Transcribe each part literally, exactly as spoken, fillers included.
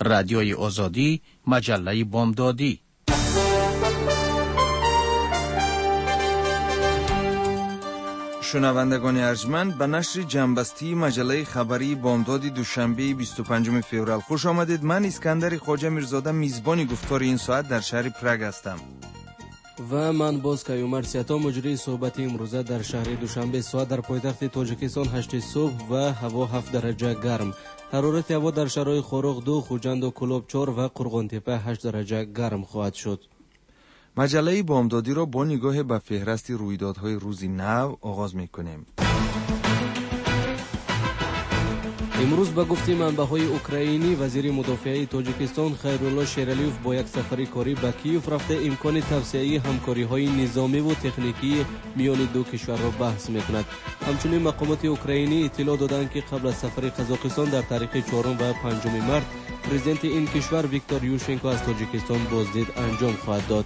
رادیوی آزادی، مجله بامدادی. شنوندگان ارجمند، به نشر جنبستی مجله خبری بامداد دوشنبه بیست و پنجم فوریه خوش آمدید. من اسکندر خواجه میرزاده میزبان گفتار این ساعت در شهر پراگ هستم و من باز کیومرد سیاتا مجری صحبت امروزه در شهر دوشنبه. ساعت در پایتخت تاجیکستان هشت صبح و هوا هفت درجه گرم. حرارت هوا در شهرهای خوروغ دو، خوجند و کلوب چهار و قرغون تپه هشت درجه گرم خواهد شد. مجله بامدادی را با نگاه به فهرست رویدادهای روز نو آغاز میکنیم. امروز به گفته منبع‌های اوکراینی، وزیر مدافع تاجیکستان خیرالله شیرالیوف با یک سفر کاری به کیف رفته امکان توسعه همکاری‌های نظامی و تکنیکی میان دو کشور را بحث می‌کند. همچنین مقامات اوکراینی اطلاع دادند که قبل از سفر قزاقستان در تاریخ چهارم و پنجم مارس پرزیدنت این کشور ویکتور یوشنکو از تاجیکستان بازدید انجام خواهد داد.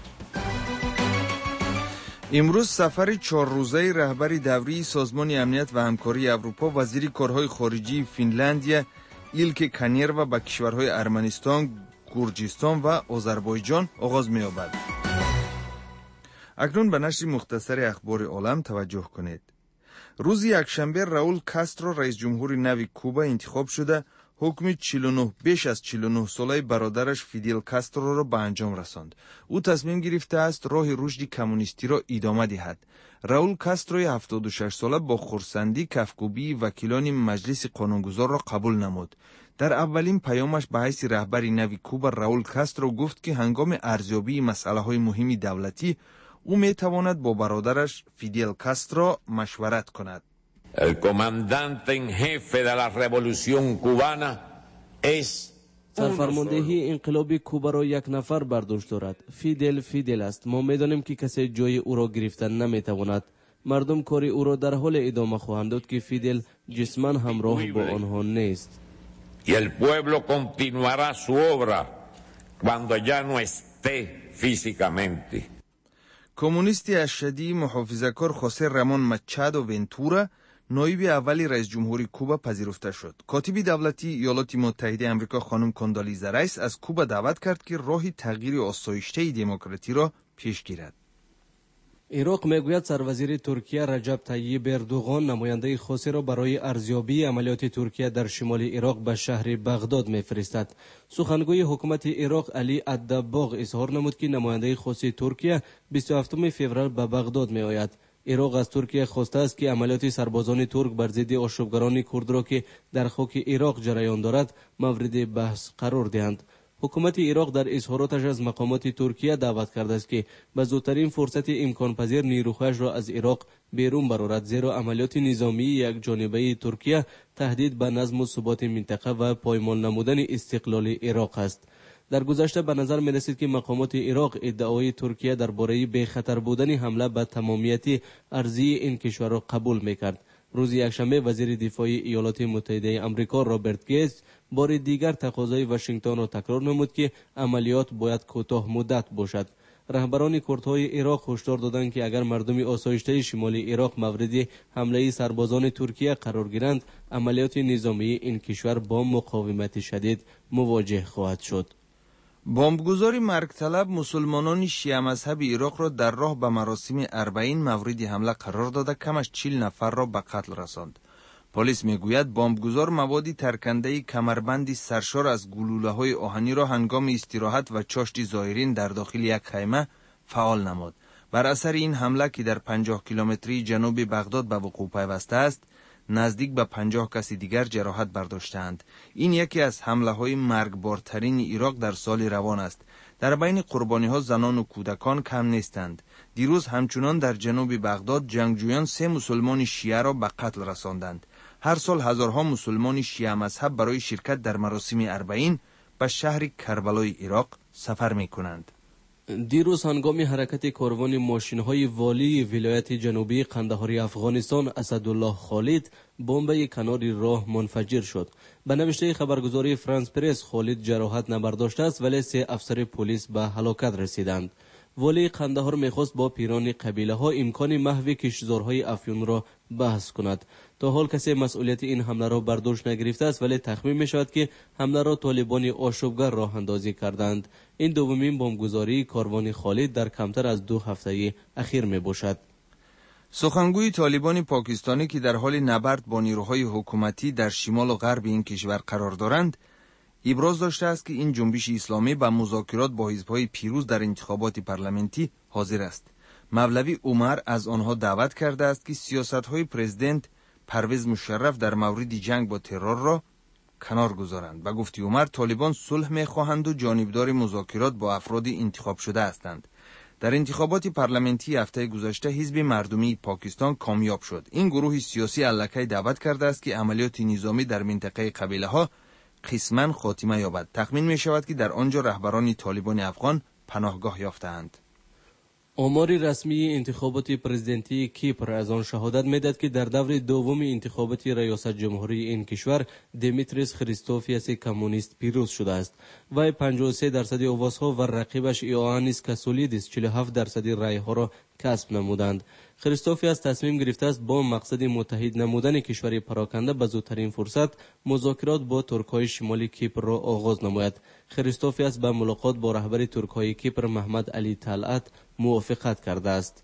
امروز سفر چهار روزه رهبر دوری سازمان امنیت و همکاری اروپا وزیر کارهای خارجی فنلاندیا ایلکه کانیروا به کشورهای ارمنستان، گرجستان و آذربایجان آغاز می‌یابد. اکنون به نشر مختصر اخبار عالم توجه کنید. روز یکشنبه راول کاسترو رئیس جمهور نو کوبا انتخاب شده حکم چهل و نه بیش از چهل و نه ساله برادرش فیدل کاسترو را به انجام رساند. او تصمیم گرفته است راه رشد کمونیستی را ادامه دهد. راول کاسترو هفتاد و شش ساله با خرسندی کفکوبی وکیلان مجلس قانونگذار را قبول نمود. در اولین پیامش به حیث رهبر نو کوبا راول کاسترو گفت که هنگام ارزیابی مسائل مهم دولتی او می تواند با برادرش فیدل کاسترو مشورت کند. El comandante en jefe de la revolución cubana es سرفرماندهی انقلاب کوبا را یک نفر بر دوش دارد. فیدل فیدل است. ما می‌دانیم که کسی جای او را گرفتن نمی‌تواند. مردم کاری او را در حال ادامه خواهند داد که فیدل جسماً همراه با آنها نیست. y el pueblo continuará su obra cuando ya no esté físicamente. کمونیست اشدی محافظه‌کار خوسه رامون مچادو ونتورا نایب اولی رئیس جمهوری کوبا پذیرفته شد. کاتب دولتی ایالات متحده آمریکا خانم کاندالیزا رایس از کوبا دعوت کرد که راه تغییر آسایشته دموکراسی را پیش گیرد. عراق میگوید سروزیر ترکیه رجب طیب اردوغان نماینده خاصی را برای ارزیابی عملیات ترکیه در شمال عراق به شهر بغداد میفرستد. سخنگوی حکومت عراق علی الدباغ اظهار نمود که نماینده خاص ترکیه بیست و هفتم فوریه به بغداد می آید. عراق از ترکیه خواسته است که عملیات سربازان ترک بر ضد آشوبگران کرد را که در خاک عراق جریان دارد مورد بحث قرار دهند. حکومت عراق در اظهاراتش از مقامات ترکیه دعوت کرده است که به زودترین فرصت امکان پذیر نیروهایش را از عراق بیرون برآورد، زیرا عملیات نظامی یک جانبه ترکیه تهدید به نظم و ثبات منطقه و پایمال نمودن استقلال عراق است. در گذشته به نظر می رسید که مقامات عراق ادعای ترکیه درباره بی خطر بودن حمله به تمامیت ارضی این کشور را قبول می کرد. روز یکشنبه وزیر دفاع ایالات متحده آمریکا رابرت گیتس بار دیگر تقاضای واشنگتن را تکرار نمود که عملیات باید کوتاه مدت باشد. رهبران کردهای عراق هشدار دادند که اگر مردم آسایشته شمال عراق مورد حمله سربازان ترکیه قرار گیرند، عملیات نظامی این کشور با مقاومت شدید مواجه خواهد شد. بمبگذاری مرگ طلب مسلمانان شیعه مذهب عراق را در راه به مراسم اربعین مورد حمله قرار داده کم از چهل نفر را به قتل رساند. پلیس میگوید بمبگذار موادی ترکنده کمربندی سرشار از گلوله‌های آهنی را هنگام استراحت و چاشت زائرین در داخل یک خیمه فعال نمود. بر اثر این حمله که در پنجاه کیلومتری جنوب بغداد به وقوع پیوسته است، نزدیک به پنجاه کسی دیگر جراحت برداشتند. این یکی از حمله‌های مرگبارترین عراق در سال روان است. در بین قربانی‌ها زنان و کودکان کم نیستند. دیروز همچنان در جنوب بغداد جنگجویان سه مسلمان شیعه را به قتل رساندند. هر سال هزارها مسلمان شیعه مذهب برای شرکت در مراسم اربعین به شهر کربلای عراق سفر می‌کنند. دیروز هنگام حرکت کاروان ماشین‌های والی ولایت جنوبی قندهار افغانستان اسدالله خالد بمب کنار راه منفجر شد. به نوشته خبرگزاری فرانس پرس خالد جراحت نبرداشته است ولی سه افسر پلیس به هلاکت رسیدند. والی قندهار میخواست با پیران قبیله ها امکان محو کشتزارهای افیون را بحث کند. تا حال کسی مسئولیت این حمله را بر دوش نگرفته است، ولی تخمین می شود که حمله را طالبان آشوبگر راه اندازی کردند. این دومین بمبگذاری کاروان خالد در کمتر از دو هفته اخیر می باشد. سخنگوی طالبان پاکستانی که در حال نبرد با نیروهای حکومتی در شمال و غرب این کشور قرار دارند، ابراز داشته است که این جنبش اسلامی با مذاکرات با حزب‌های پیروز در انتخابات پارلمانتی حاضر است. مولوی عمر از آنها دعوت کرده است که سیاست‌های پرزیدنت پرویز مشرف در مورد جنگ با ترور را کنار گذارند. و گفتی عمر طالبان صلح می‌خواهند و جانبدار مذاکرات با افراد انتخاب شده هستند. در انتخابات پارلمانتی هفته گذشته حزب مردمی پاکستان کامیاب شد. این گروه سیاسی الکی دعوت کرده است که عملیات نظامی در منطقه قبیله‌ها قسماً خاتمه یابد. تخمین می شود که در آنجا رهبران طالبان افغان پناهگاه یافته‌اند. آمار رسمی انتخابات پرزیدنتی کیپر از آن شهادت می‌دهد که در دور دوم انتخابات ریاست جمهوری این کشور دیمیتریس خریستوفیاس کمونیست پیروز شده است. وی پنجاه و سه درصد آوازها و رقیبش ایوانیس کاسولیدیس چهل و هفت درصد رای‌ها را کسب نمودند. خریستوفیاس تصمیم گرفته است با مقصد متحد نمودن کشور پراکنده به زودترین فرصت مذاکرات با ترک‌های شمالی کیپر را آغاز نماید. خریستوفیاس به ملاقات با رهبر ترک‌های کیپر محمد علی طلعت موافقت کرده است.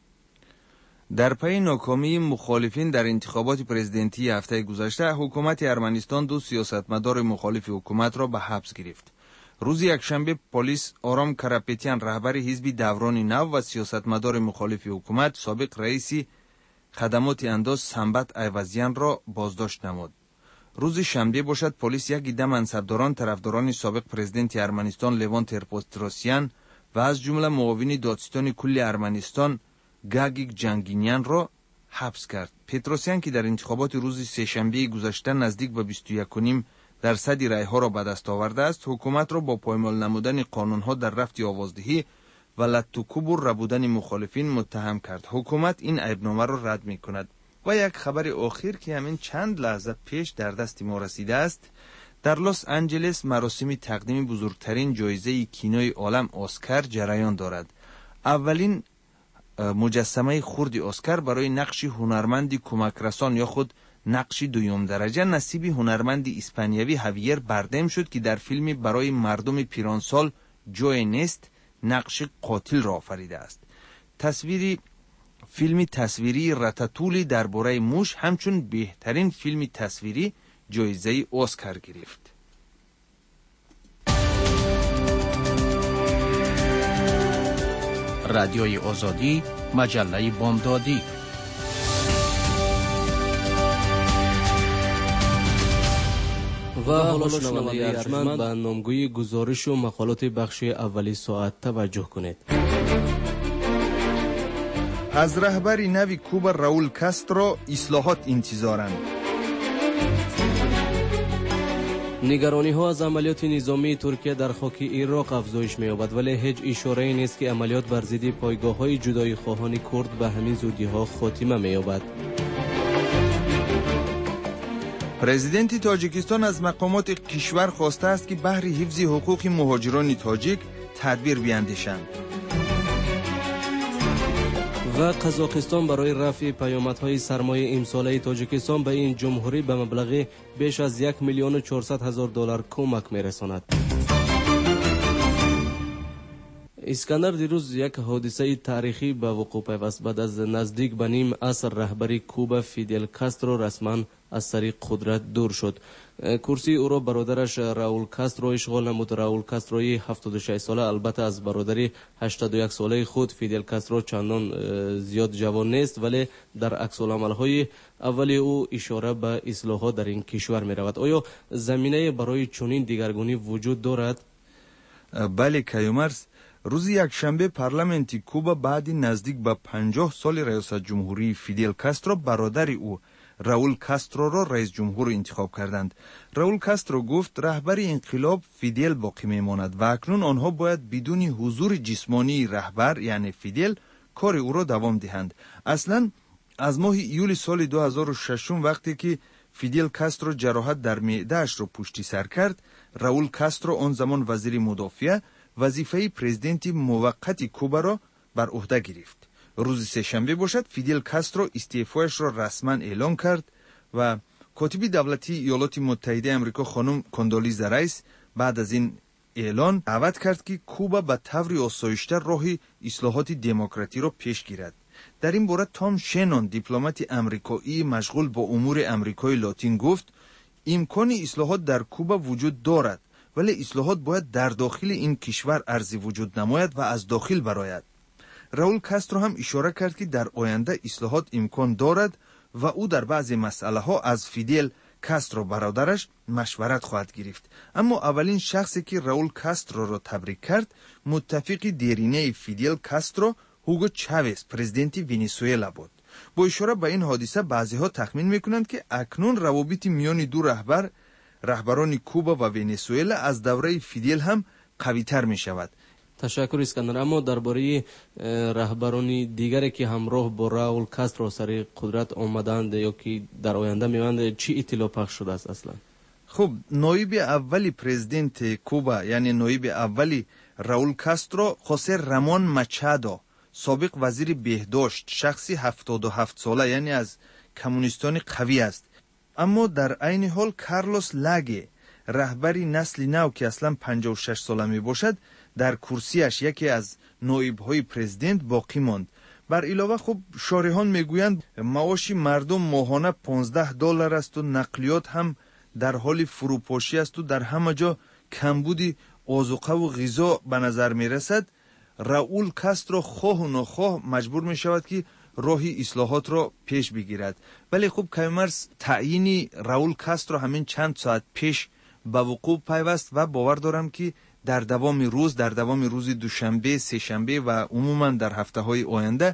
در پی ناکامی مخالفین در انتخابات پرزیدنتی هفته گذشته، حکومت ارمنستان دو سیاستمدار مخالف حکومت را به حبس گرفت. روز یکشنبه پلیس آرام کراپتیان رهبر حزب دوران نو و سیاستمدار مخالف حکومت سابق رئیس خدمات انداز سنبت عوضیان را بازداشت نمود. روز شنبه باشد پلیس یک عده منصبداران طرفداران سابق پرزیدنت ارمنستان لوان ترپوستراسیان و از جمله معاون دادستان کل ارمنستان گاگیک جنگینیان را حبس کرد. پتروسیان که در انتخابات روز سه‌شنبه گذشته نزدیک به بیست و یک و نیم درصد رای‌ها را به دست آورده است، حکومت را با پایمال نمودن قانون‌ها در رفع آوازدهی و لطوکوبر ربودن مخالفین متهم کرد. حکومت این عیبنامه را رد می‌کند. و یک خبر آخر که همین چند لحظه پیش در دست ما رسیده است، در لس آنجلس مراسم تقدیم بزرگترین جایزه کینوی عالم اسکار جریان دارد. اولین مجسمه خرد اسکار برای نقش هنرمند کمکرسان یا خود نقش دوم درجه نصیب هنرمند اسپانیایی هاویر باردم شد که در فیلم برای مردم پیرانسال جوی نست نقش قاتل را آفریده است. تصویری فیلم تصویری راتاتولی درباره موش همچون بهترین فیلم تصویری جایزه اسکار گرفت. رادیوی آزادی، مجله بامدادی. و حالا شنونده ارجمند به نامگوی گزارش و مقالات بخش اولی ساعت توجه کنید. از رهبر نوی کوبا راول کاسترو اصلاحات انتظارند. نگرانی ها از عملیات نظامی ترکیه در خاک عراق افزایش می‌یابد، ولی هیچ اشاره‌ای نیست که عملیات بر ضد پایگاه‌های جدایی خواهان کرد به همین زودی‌ها خاتمه می‌یابد. پرزیدنت تاجیکستان از مقامات کشور خواسته است که بهر حفظ حقوق مهاجران تاجیک تدبیر بیاندیشند. و قزاقستان برای رفع پیامدهای سرمایه امساله تاجیکستان به این جمهوری به مبلغ بیش از یک میلیون و چهارصد هزار دلار کمک می‌رساند. اسکندر دیروز یک حادثه تاریخی به وقوع پیوست. بعد از نزدیک به نیم عصر رهبری کوبا فیدل کاسترو رسما از سر قدرت دور شد. کرسی او را برادرش راول کاسترو اشغال نمود. راول کاستروی هفتاد و شش ساله البته از برادری هشتاد و یک ساله خود فیدل کاسترو چندان زیاد جوان نیست، ولی در عکس‌العمل‌های اولی او اشاره به اصلاحات در این کشور می رود. آیا زمینه برای چنین دیگرگونی وجود دارد؟ بله کیومرس، روز یکشنبه پارلمانت کوبا بعد نزدیک به پنجاه سال ریاست جمهوری فیدل کاسترو برادر او راول کاسترو را رئیس جمهور انتخاب کردند. راول کاسترو گفت رهبر انقلاب فیدل باقی میماند و اکنون آنها باید بدون حضور جسمانی رهبر یعنی فیدل کار او را دوام دهند. اصلا از ماه ایول سال دو هزار و شش وقتی که فیدل کاسترو جراحت در معده‌اش را پشتی سر کرد، راول کاسترو آن زمان وزیر مدافع وظیفه پرزیدنت موقت کوبا را بر عهده گرفت. روز سه‌شنبه باشد فیدل کاسترو استعفایش را رسما اعلام کرد و کاتب دولتی ایالات متحده آمریکا خانم کندولیزا رایس بعد از این اعلان دعوت کرد که کوبا به طور آسایش‌تر راه اصلاحات دموکراتی را پیش گیرد. در این باره تام شنون دیپلمات آمریکایی مشغول با امور آمریکای لاتین گفت امکان اصلاحات در کوبا وجود دارد، ولی اصلاحات باید در داخل این کشور ارزی وجود نماید و از داخل براید. راول کاسترو هم اشاره کرد که در آینده اصلاحات امکان دارد و او در بعضی مسئله ها از فیدل کاسترو برادرش مشورت خواهد گرفت. اما اولین شخصی که راول کاسترو را تبریک کرد متفق دیرینه فیدل کاسترو هوگو چاوز پرزیدنت ونزوئلا بود. با اشاره به این حادثه بعضی ها تخمین میکنند که اکنون روابط میان دو رهبر رهبران کوبا و ونزوئلا از دوره فیدل هم قوی تر می شود. تشکر اسکندر. اما درباره رهبران دیگری که همراه با راول کاسترو سر قدرت آمدند یا که در آینده می‌آیند چی اطلاع پخش شده است اصلا؟ خب نایب اولی پرزیدنت کوبا یعنی نایب اولی راول کاسترو خوسه رامون ماچادو سابق وزیر بهداشت شخصی هفتاد و هفت ساله یعنی از کمونیستان قوی است. اما در عین حال کارلوس لاگه رهبری نسل نو که اصلا پنجاه و شش ساله می باشد در کرسیش یکی از نایب‌های پرزیدنت باقی ماند. بر علاوه خب شارحان میگویند معاش مردم ماهانه پانزده دلار است و نقلیات هم در حال فروپاشی است و در همه جا کمبود آذوقه و غذا به نظر می رسد. راول کاسترو خواه و نخواه مجبور می شود که راه اصلاحات را پیش بگیرد. ولی خب کمیمرس تعیین راول کاسترو همین چند ساعت پیش به وقوع پیوست و باور دارم که در دوام روز در دوام روز دوشنبه، سه شنبه و عموما در هفته های آینده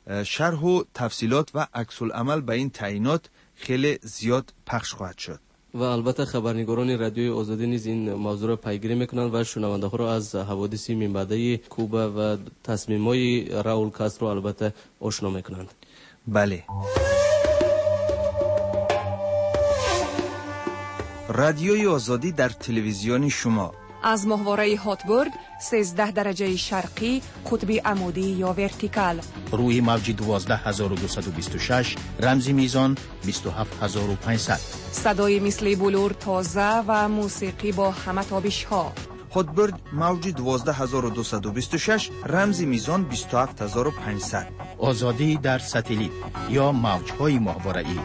شرح و تفصیلات و عکس العمل به این تعیینات خیلی زیاد پخش خواهد شد. و البته خبرنگاران رادیوی آزادی نیز این موضوع را پیگیری میکنند و شنونده ها را از حوادث من بعده کوبا و تصمیم‌های راول کاسترو البته آشنا میکنند. بله. رادیوی آزادی در تلویزیون شما از ماهواره هاتبورگ سیزده درجه شرقی قطب عمودی یا ورتیکال روی موج دوازده هزار و دویست و بیست و شش رمزی میزان بیست و هفت هزار و پانصد صدای مثل بلور تازه و موسیقی با همه تابش ها. هاتبورگ موج دوازده هزار و دویست و بیست و شش رمزی میزان بیست و هفت هزار و پانصد. آزادی در ساتلیت یا موج‌های ماهواره‌ای.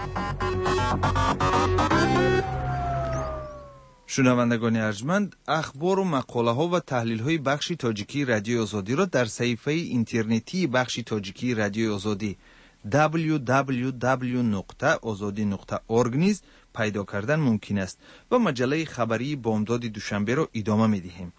شنوندگان ارجمند، اخبار و مقاله ها و تحلیل های بخش تاجیکی رادیوی آزادی را در صفحه اینترنتی بخش تاجیکی رادیوی آزادی دبلیو دبلیو دبلیو نقطه آزادی نقطه اورگ نیز پیدا کردن ممکن است و مجله خبری بامداد دوشنبه را ادامه می دهیم.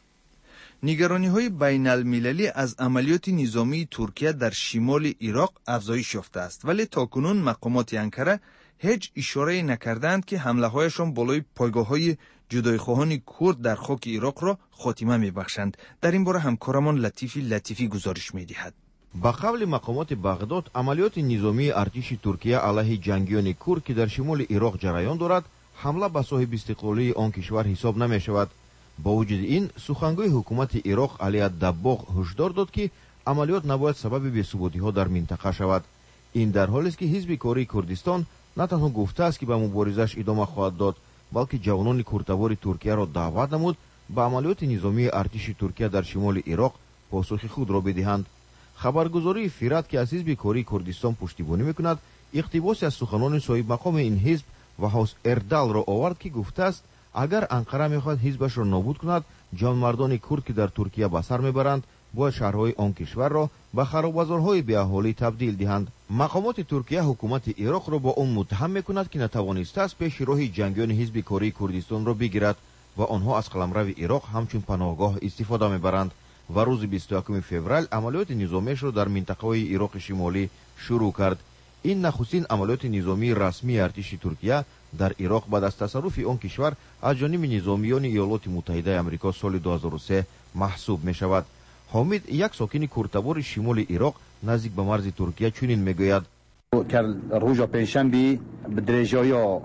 نگرانی های بین المللی از عملیات نظامی ترکیه در شمال عراق افزایش یافته است، ولی تاکنون مقامات انکره هیچ اشاره نکردند که حمله هایشان بالای پایگاه های جدایخواهان کرد در خاک عراق را خاتمه میبخشند. در این باره همکارمان لطیفی لطیفی گزارش میدهد. با قول مقامات بغداد عملیات نظامی ارتش ترکیه علیه جنگیان کرد که در شمال عراق جریان دارد حمله به صاحب استقلالی آن کشور حساب نمی شود. با وجود این سخنگوی حکومت عراق علی الدباغ هشدار داد که عملیات نباید سبب بی‌ثباتی ها در منطقه شود. این در حالی است که حزب کاری کردستان نه تنها گفته است که به مبارزش ادامه خواهد داد، بلکه جوانان کردتبار ترکیه را دعوت نمود به عملیات نظامی ارتش ترکیه در شمال عراق پاسخ خود را بدهند. خبرگزاری فیرات که از حزب کاری کردستان پشتیبانی میکند اقتباسی از سخنان صاحب مقام این حزب و حوس اردال را آورد که گفته است اگر انقره میخواهد حزبش را نابود کند جانمردان کرد که در ترکیه به سر میبرند باید شهرهای آن کشور را به خراب‌بازارهای بی‌اهالی تبدیل دهند. مقامات ترکیه حکومت عراق را با آن متهم میکند که نتوانسته است پیش راه جنگیان حزب کاری کردستان را بگیرد و آنها از قلمرو عراق همچون پناهگاه استفاده میبرند و روز بیست و یکم فوریه عملیات نظامیش را در منطقه‌های عراق شمالی شروع کرد. این نخستین عملیات نظامی رسمی ارتش ترکیه در عراق بعد از تصرف آن کشور از جانب نظامیان ایالات متحده آمریکا سال دو هزار و سه محسوب می شود. حامد یک ساکن کردتبار شمال عراق نزدیک به مرز ترکیه چنین میگوید: روز پنجشنبه به درجای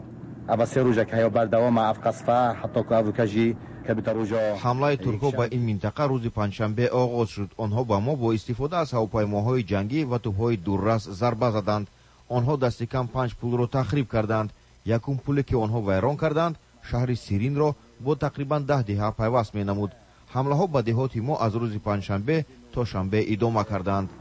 ҳамлаи туркҳо ба ин минтақа рӯзи панҷшанбе оғоз шуд. онҳо ба мо бо истифода аз ҳавопаймоҳои ҷангӣ ва тӯбҳои дуррас зарба заданд. онҳо дасти кам панҷ пулро тахриб карданд. якум пуле ки онҳо вайрон карданд шаҳри сиринро бо тақрибан даҳ деҳа пайваст менамуд. ҳамлаҳо ба деҳоти мо аз рӯзи панҷшанбе то шанбе идома карданд.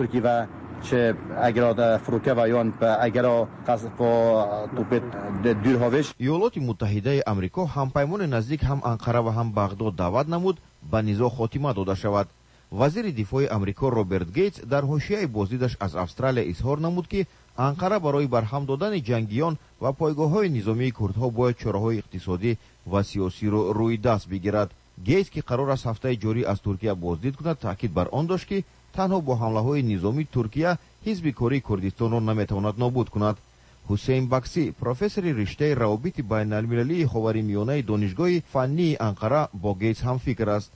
иёлоти муттаҳидаи амрико ҳампаймони наздик ҳам анқара ва ҳам бағдод даъват намуд ба низоъ хотима дода шавад. вазири дифои амрико роберт гейтс дар ҳошияи боздидаш аз австралия изҳор намуд ки анқара барои барҳам додани ҷангиён ва пойгоҳҳои низомии курдҳо бояд чораҳои иқтисодӣ ва сиёсиро рӯи даст бигирад. гейтс ки қарор аст ҳафтаи ҷорӣ аз туркия боздид кунад таъкид бар он дошт ки танҳо бо ҳамлаҳои низомӣ туркия ҳизби кории курдистонро наметавонад нобуд кунад. ҳусейн баксӣ профессори риштаи равобити байналмилалии ховаримиёнаи донишгоҳи фаннии анқара бо гейтс ҳамфикр аст.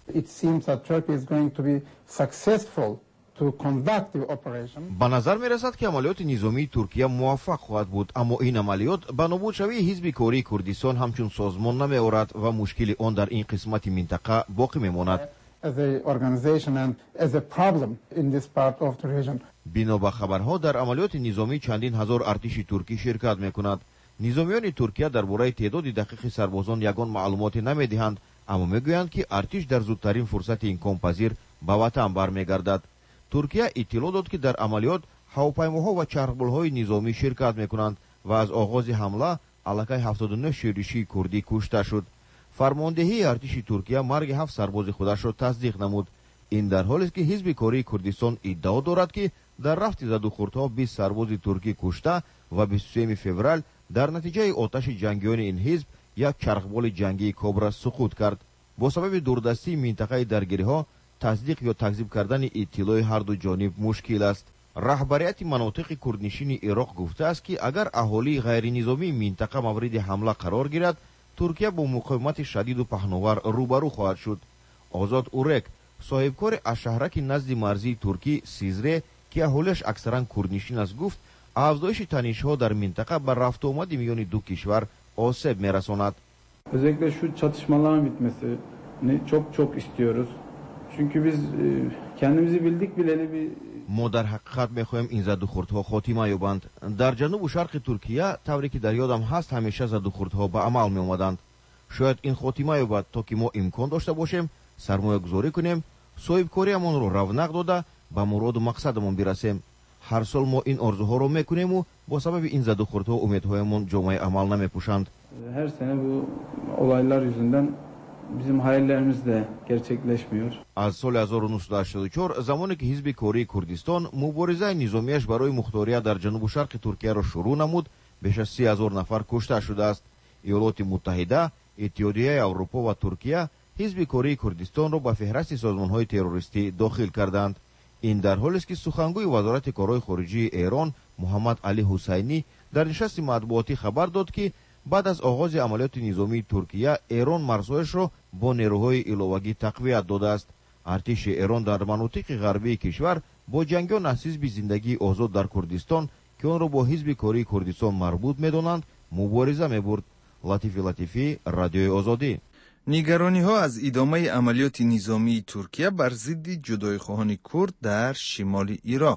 ба назар мерасад ки амалиёти низомии туркия муваффақ хоҳад буд, аммо ин амалиёт ба нобудшавии ҳизби кории курдистон ҳамчун созмон намеорад ва мушкили он дар ин қисмати минтақа боқӣ мемонад. бино ба хабарҳо дар амалиёти низомӣ чандин ҳазор артиши туркӣ ширкат мекунад. низомиёни туркия дар бораи теъдоди дақиқи сарбозон ягон маълумоте намедиҳанд, аммо мегӯянд ки артиш дар зудтарин фурсати имконпазир ба ватан бармегардад. туркия иттилоъ дод ки дар амалиёт ҳавопаймоҳо ва чархбулҳои низомӣ ширкат мекунанд ва аз оғози ҳамла аллакай ҳафтоду нӯҳ шӯришии курдӣ кушта шуд. фармондеҳии артиши туркия марги ҳафт сарбози худашро тасдиқ намуд. ин дар ҳолест ки ҳизби кории курдистон иддао дорад ки дар рафти задухӯрдҳо бист сарбози туркӣ кушта ва бисту сеюми феврал дар натиҷаи оташи ҷангиёни ин ҳизб як чархболи ҷангии кобра суқут кард. бо сабаби дурдастии минтақаи даргириҳо тасдиқ ё такзиб кардани иттилои ҳарду ҷониб мушкил аст. раҳбарияти манотиқи курднишини ироқ гуфтааст ки агар аҳолии ғайринизомии минтақа мавриди ҳамла қарор гирад, туркия бо муқовимати шадиду паҳновар рӯбарӯ хоҳад шуд. озод урек соҳибкори ашшаҳраки назди марзии туркӣ сизре ки аҳолиаш аксаран курднишин аст гуфт афзоиши танишҳо дар минтақа ба рафтуомади миёни ду кишвар осеб мерасонад. Özellikle şu çatışmaların bitmesini çok çok istiyoruz. Çünkü biz kendimizi bildik bileli bir мо дар ҳақиқат мехоҳем ин задухӯрдҳо хотима ёбанд. дар ҷанубу шарқи туркия тавре ки дар ёдам ҳаст ҳамеша задухӯрдҳо ба амал меомаданд. шояд ин хотима ёбад то ки мо имкон дошта бошем сармоягузорӣ кунем, соҳибкориамонро равнақ дода ба муроду мақсадамон бирасем. ҳар сол мо ин орзуҳоро мекунему бо сабаби ин задухӯрдҳо умедҳоямон ҷомаи амал намепӯшанд. Her sene bu olaylar yüzünden bizim hayallerimiz de gerçekleşmiyor. аз соли ҳазору нуҳсаду ҳаштоду чор замоне ки ҳизби кории курдистон муборизаи низомияш барои мухторият дар ҷанубу шарқи туркияро шурӯъ намуд, беш аз си ҳазор нафар кушта шудааст. иёлоти муттаҳида, иттиҳодияи аврупо ва туркия ҳизби кории курдистонро ба феҳрасти созмонҳои террористӣ дохил карданд. ин дар ҳолест ки сухангӯи вазорати корҳои хориҷии эрон муҳаммад али ҳусайнӣ дар нишасти матбуотӣ хабар дод ки баъд аз оғози амалиёти низомии туркия эрон марзҳояшро бо нерӯҳои иловагӣ тақвият додааст. артиши эрон дар манотиқи ғарбии кишвар бо ҷангиён аз ҳизби зиндагии озод дар курдистон ки онро бо ҳизби кории курдистон марбут медонанд мубориза мебурд. латифи латифӣ, радиои озодӣ. нигарониҳо аз идомаи амалиёти низомии туркия бар зидди ҷудоихоҳони курд дар шимоли ироқ.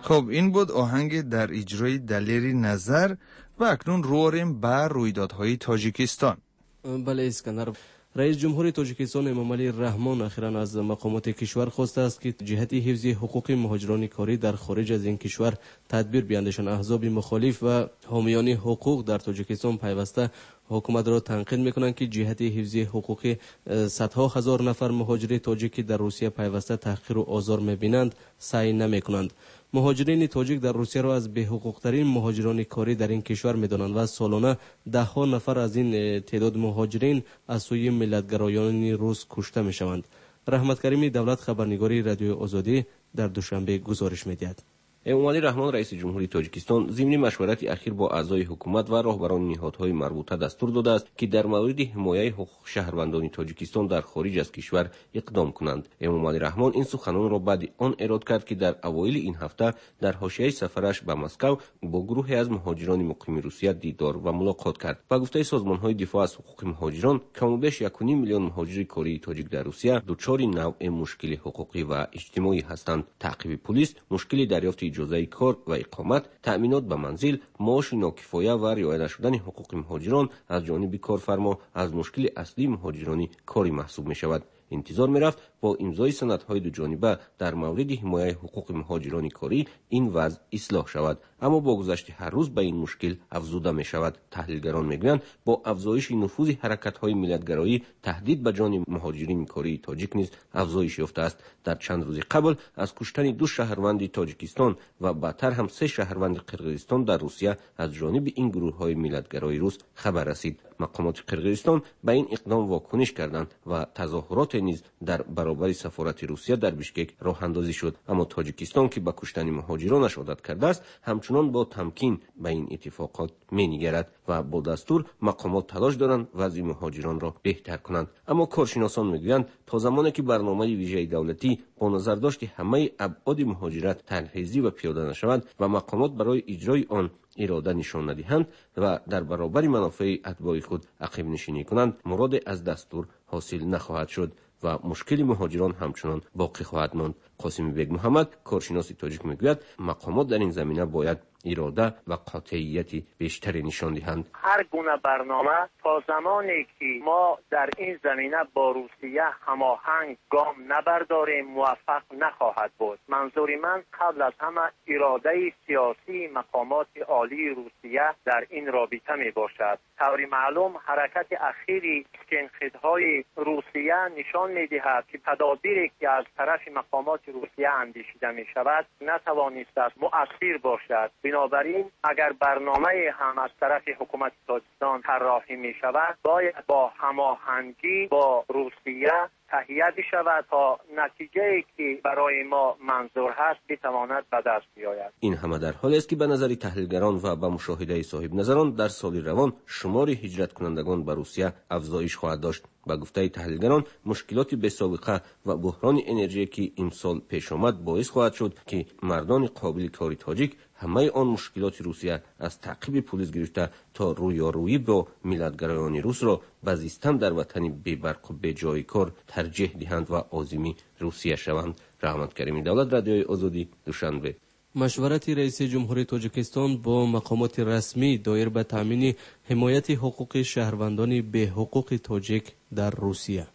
خب این بود آهنگ در اجرای دلیری نظر و اکنون رواریم بر رویدادهای تاجیکستان. بله اسکندر، رئیس جمهور تاجیکستان امامعلی رحمان اخیراً از مقامات کشور خواسته است که جهت حفظ حقوق مهاجران کاری در خارج از این کشور تدبیر بیاندیشند. احزاب مخالف و حامیان حقوق در تاجیکستان پیوسته حکومت را تنقید میکنند که جهت حفظ حقوق صدها هزار نفر مهاجر تاجیک در روسیه پیوسته تحقیر و آزار میبینند سعی نمیکنند. مهاجرین تاجیک در روسیه را از بی‌حقوق‌ترین مهاجران کاری در این کشور می‌دانند و سالانه ده ها نفر از این تعداد مهاجرین از سوی ملت‌گرایان روس کشته می‌شوند. رحمت کریمی دولت خبرنگاری رادیوی آزادی در دوشنبه گزارش می‌دهد. امامعلی رحمان رئیس جمهوری تاجیکستان ضمن مشورت اخیر با اعضای حکومت و راهبران نهادهای مربوطه دستور داده است که در مورد حمایت حقوق شهروندان تاجیکستان در خارج از کشور اقدام کنند. امامعلی رحمان این سخنان را بعد آن اعلام کرد که در اوایل این هفته در حاشیه سفرش به مسکو با گروهی از مهاجران مقیم روسیه دیدار و ملاقات کرد. با گفته سازمان‌های دفاع از حقوق مهاجران، کم و بیش یک و نیم میلیون مهاجر کاری تاجیک در روسیه دچار نوع مشکل حقوقی و اجتماعی هستند. تعقیب پلیس، مشکل دریافت اجازه کار و اقامت، تأمینات به منزل، معاش ناکفایه و رعایت نشدن حقوق مهاجران از جانب کارفرما از مشکل اصلی مهاجران کاری محسوب می شود. انتظار می رفت با امضای سندهای دو جانبه در مورد حمایت حقوق مهاجران کاری این وضع اصلاح شود، اما با گذشت هر روز به این مشکل افزوده می شود. تحلیلگران می گویند با افزایش نفوذ حرکت‌های ملیت‌گرایی تهدید به جان مهاجرین کاری تاجیک نیز افزایش یافته است. در چند روز قبل از کشتن دو شهروند تاجیکستان و بعدتر هم سه شهروند قرقیزستان در روسیه از جانب این گروه‌های ملیت‌گرایی روس خبر رسید. مقامات قرقیزستان به این اقدام واکنش کردند و تظاهرات نیز در برابر سفارت روسیه در بیشکک راه اندازی شد، اما تاجیکستان که به کشتن مهاجرانش عادت کرده است همچنان با تمکین به این اتفاقات می‌نگرد و با دستور مقامات تلاش دارند وضع مهاجران را بهتر کنند. اما کارشناسان می‌گویند تا زمانی که برنامه ویژه دولتی با نظر داشت همه ابعاد مهاجرت تنظیمی و پیاده نشود و مقامات برای اجرای آن اراده نشان ندهند و در برابر منافع اتباع خود عقب نشینی کنند، مراد از دستور حاصل نخواهد شد و مشکل مهاجران همچنان باقی خواهد ماند. قاسم بیگ محمد، کارشناس تاجیک، میگوید مقامات در این زمینه باید اراده و قاطعیت بیشتری نشان دهند. هر گونه برنامه تا زمانی که ما در این زمینه با روسیه هماهنگ گام نبرداریم موفق نخواهد بود. منظور من قبل از همه اراده سیاسی مقامات عالی روسیه در این رابطه می باشد. طوری معلوم حرکت اخیری اسکنخدهای روسیه نشان می دهد که تدابیری که از طرف مقامات روسیه اندیشیده می شود نتوانسته مؤثر باشد. بنابراین اگر برنامه هم از طرف حکومت تاجیکستان طراحی می شود باید با هماهنگی با روسیه تهیه بشود تا نتیجه‌ای که برای ما منظور هست بتواند به دست بیاید. این همه در حالی است که به نظر تحلیلگران و به مشاهده صاحب نظران در سال روان شمار هجرت کنندگان به روسیه افزایش خواهد داشت. با گفته تحلیلگران مشکلات بی‌سابقه و بحران انرژی که امسال پیش آمد باعث خواهد شد که مردان قابل کاری تاجیک همه آن مشکلات روسیه از تعقیب پلیس گرفته تا رویارویی با ملیت‌گرایان روس را به زیستن در وطن بی برق و بی جای کار ترجیح دهند و عازم روسیه شوند. رحمت کریمی، دولت رادیوی آزادی، دوشنبه. مشورت رئیس جمهوری تاجیکستان با مقامات رسمی دایر به تامین حمایت حقوق شهروندان به حقوق تاجیک در روسیه.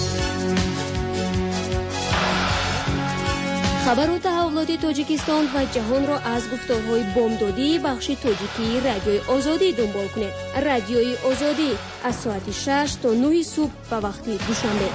خبر تحولات تاجیکستان و جهان را از گفتارهای بامدادی بخش تاجیکی رادیوی آزادی دنبال کنید. رادیوی آزادی از ساعت شش تا نه صبح به وقت دوشنبه.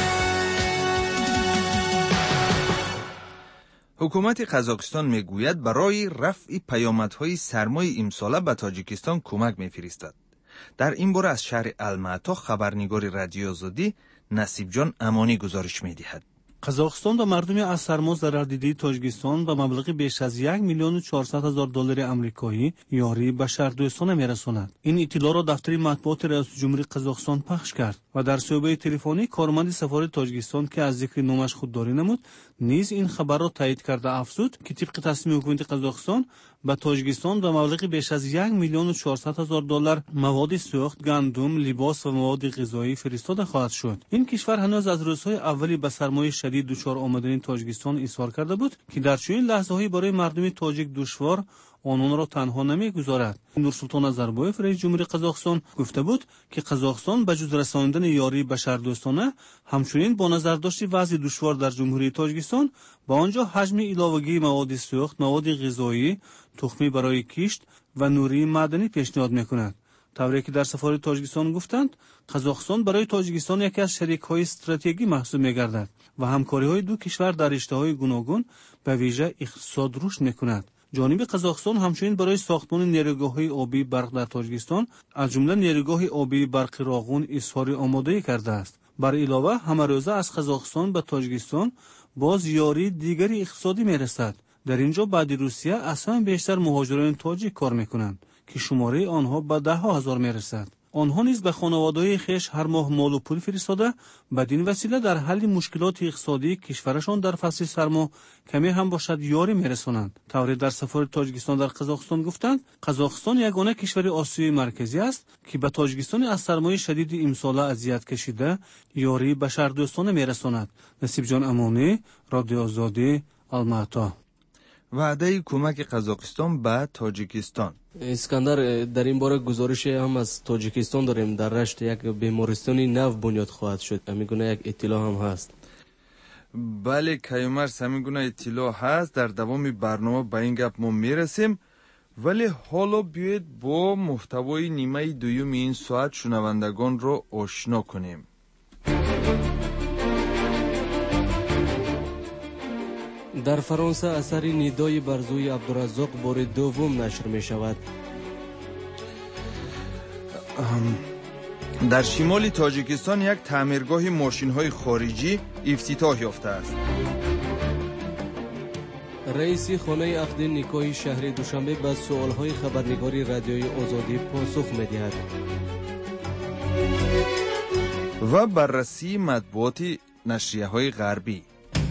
حکومت قزاقستان میگوید برای رفع پیامدهای سرمای امساله به تاجیکستان کمک میفرستد. در این باره از شهر المعطا خبرنگار رادیو آزادی نصیب جان امانی گزارش میدهد. قزاقستان به مردم از سرما ضرر دیده تاجیکستان به مبلغ بیش از یک میلیون و چهارصد هزار دلار آمریکایی یاری به شهردوستان میرساند. این اطلاع را دفتر مطبوعات رئیس جمهوری قزاقستان پخش کرد و در شعبه تلفنی کارمند سفارت تاجیکستان که از ذکر نامش خودداری نمود نیز این خبر را تایید کرده افزود که طبق تصمیم حکومت قزاقستان به تاجیکستان به مبلغ بیش از یک میلیون و چهارصد هزار دلار مواد سوخت، گندم، لباس و مواد غذایی فرستاده خواهد شد. این کشور هنوز از روزهای اولی به سرمایه شدید دچار آمدن تاجیکستان اصرار کرده بود که در چنین لحظه‌هایی برای مردم تاجیک دشوار آنان را تنها نمیگذارد. نورسلطان نظربایف رئیس جمهوری قزاقستان گفته بود که قزاقستان به جز رساندن یاری بشردوستانه همچنین با نظرداشت وضع دشوار در جمهوری تاجیکستان با آنجا حجم علاوگی مواد سوخت، مواد غذایی، تخمی برای کشت و نوری معدنی پیشنهاد میکند. طوری که در سفارت تاجیکستان گفتند قزاقستان برای تاجیکستان یکی از شریک‌های استراتژیکی محسوب می‌گردد و همکاری‌های دو کشور در رشته‌های گوناگون به ویژه اقتصاد رشد می‌کند. جانب قزاقستان همچنین برای ساختمان نیروگاه‌های آبی برق در تاجیکستان از جمله نیروگاه آبی برق راغون اظهار آمادگی کرده است. بر علاوه همه روزه از قزاقستان به تاجیکستان باز یاری دیگری اقتصادی می‌رسد. در اینجا بعد روسیه اصلا بیشتر مهاجران تاجیک کار می‌کنند که شماره آنها به ده ها هزار می‌رسد. آنها نیز به خانواده‌های خویش هر ماه مال و پول فرستاده بدین وسیله در حل مشکلات اقتصادی کشورشان در فصل سرما کمی هم باشد یاری می‌رسانند. طوری در سفارت تاجیکستان در قزاقستان گفتند قزاقستان یگانه کشور آسیای مرکزی است که به تاجیکستان از سرمای شدید امساله اذیت کشیده یاری بشردوستانه می‌رساند. نصیب جان امانی، رادیو آزادی، الماتا. وعده کمک قزاقستان به تاجیکستان. اسکندر، در این باره گزارش هم از تاجیکستان داریم. در رشت یک بیمارستانی نو بنیاد خواهد شد. میگونه یک اطلاع هم هست. بله کیومرس، همینگونه اطلاع هست. در دوام برنامه به این گپ ما میرسیم، ولی حالا بیاید با محتوای نیمه دویم این ساعت شنوندگان رو آشنا کنیم. در فرانسه اثر ندای برزوی عبدالرزاق بار دوم نشر می شود. در شمال تاجیکستان یک تعمیرگاه ماشین‌های خارجی افتتاح یافته است. رئیس خانه عقد نکاح شهر دوشنبه به سوالهای خبرنگاری رادیوی آزادی پاسخ می‌دهد. و بررسی مطبوعات نشریه‌های غربی.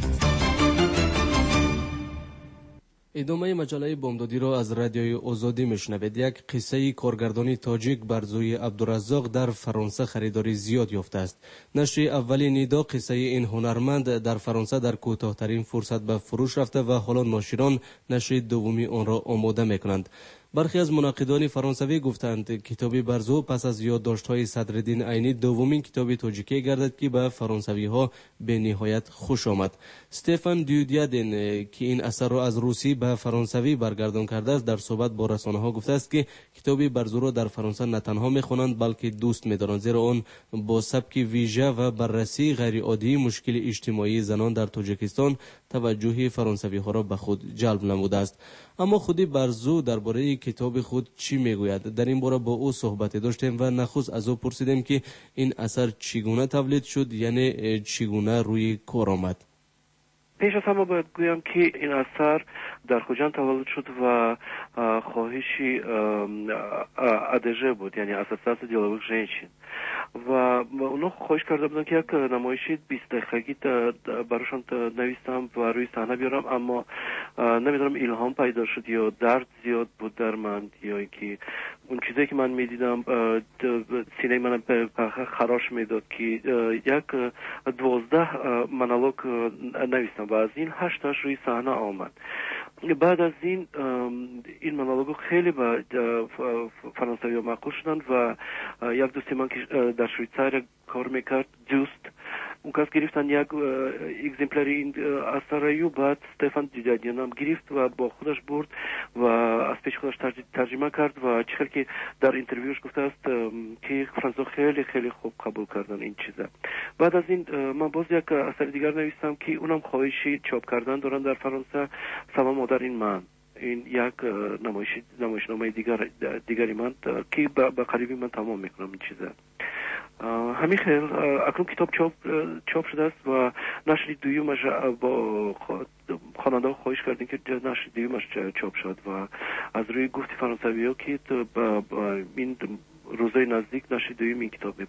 ادامه مجله بامدادی را از رادیوی آزادی میشنوید. یک قصه کارگردانی تاجیک برزوی عبدالرزاق در فرانسه خریداری زیاد یافته است. نشر اولی ندا قصه این هنرمند در فرانسه در کوتاه‌ترین فرصت به فروش رفته و حالا ناشران نشر دومی آن را آماده میکنند. برخی از مناقدان فرانسوی گفتند کتاب برزو پس از یادداشت‌های صدرالدین عینی دومین کتاب تاجیکی گردد که به فرانسوی‌ها به نهایت خوش آمد. استفان دیودیادن که این اثر را از روسی به فرانسوی برگردان کرده است در صحبت با رسانه‌ها گفته است که کتاب برزو را در فرانسه نه تنها می‌خوانند بلکه دوست می‌دارند، زیرا آن با سبک ویژه و بررسی غیر عادی مشکل اجتماعی زنان در تاجیکستان توجه فرانسوی‌ها را به خود جلب نموده است. اما خودی برزو درباره کتاب خود چی میگوید؟ در این باره با او صحبت داشتیم و نخست از او پرسیدیم که این اثر چگونه تولید شد، یعنی چگونه روی کار آمد. پیش از همه باید گویم که این اثر در خوجان تولد شد و خواهشی ادژه بود، یعنی اساسات دیالوگ ژنشین، و اونا خواهش کرده بودن که یک نمایشی بیست دقیقگی براشون نویسم و روی صحنه بیارم، اما نمیدونم الهام پیدا شد یا درد زیاد بود در من یا اینکه اون چیزی که من میدیدم سینه من خراش میداد که یک دوازده مونولوگ نویسم و از این هشتاش روی صحنه آمد. بعد از این این مونولوگ خیلی به فرانسوی ها مقبول شدن و یک دوستی من که در شویتزار کار میکرد، دوست اون کس گرفتن یک اگزمپلاری این اثر و بعد استفان دیدادیان هم گرفت و با خودش برد و از پیش خودش ترجمه کرد و چخیل که در اینترویوش گفته است که فرانسه خیلی خیلی خوب قبول کردن این چیزه. بعد از این من باز یک اثر دیگر نویسم که اونم خواهشی چاپ کردن دارن در فرانسه، سلام مادر این من. این یک نمایش نمایشنامه دیگر دیگری من که به قریبی من تمام میکنم این چیزه. همین خیل اکنون کتاب چاپ چاپ شده است و نشر دویمش با خواننده خواهش کردیم که نشر دویمش چاپ شد و از روی گفت فرانسوی ها که این روزای نزدیک نشر دویم این کتاب میبره.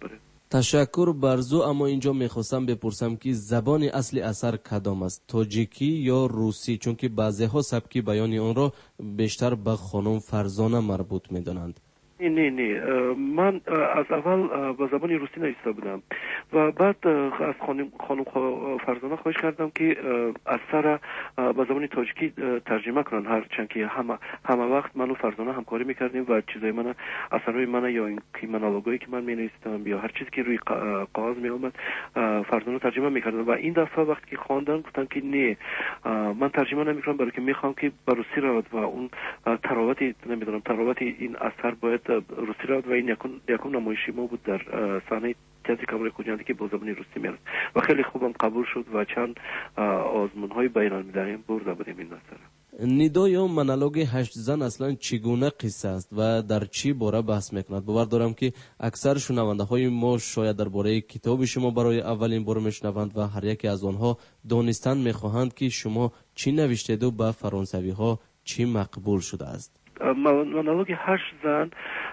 تشکر برزو. اما اینجا میخواستم بپرسم که زبان اصلی اثر کدام است، تاجیکی یا روسی؟ چون که بعضی ها سبکی بیان آن را بیشتر به خانم فرزانه مربوط میدانند. نه نه نه من از اول با زبان روسی نوشته بودم و بعد از خانم خانم فرزانه خواهش کردم که اثر با زبان تاجیکی ترجمه کنن، هرچند که همه همه وقت من و فرزانه همکاری میکردیم و چیزای من، اثرهای من یا این مونولوگایی که من مینوشتم یا هر چیزی که روی کاغذ می اومد فرزانه ترجمه میکردن. و این دفعه وقتی که خواندن گفتن که نه من ترجمه نمیکنم، برای که میخوام که به روسی رود و اون تراوتی نمیدونم تراوتی این اثر باید روسی رود و این یکون یکون نمایشی ما بود در صحنه تئاتر کامل خوجندی که با زبان روسی میاد و خیلی خوبم قبول شد و چند آزمون‌های بین‌المللی برده بودیم این اثر. ندا یا مونولوگ هشت زن اصلا چگونه قصه است و در چی باره بحث میکند؟ باور دارم که اکثر شنونده های ما شاید درباره کتاب شما برای اولین بار میشنوند و هر یکی از آنها دانستن میخواهند که شما چی نوشتید و به فرانسوی ها چی مقبول شده است. مونولوگ هشت زن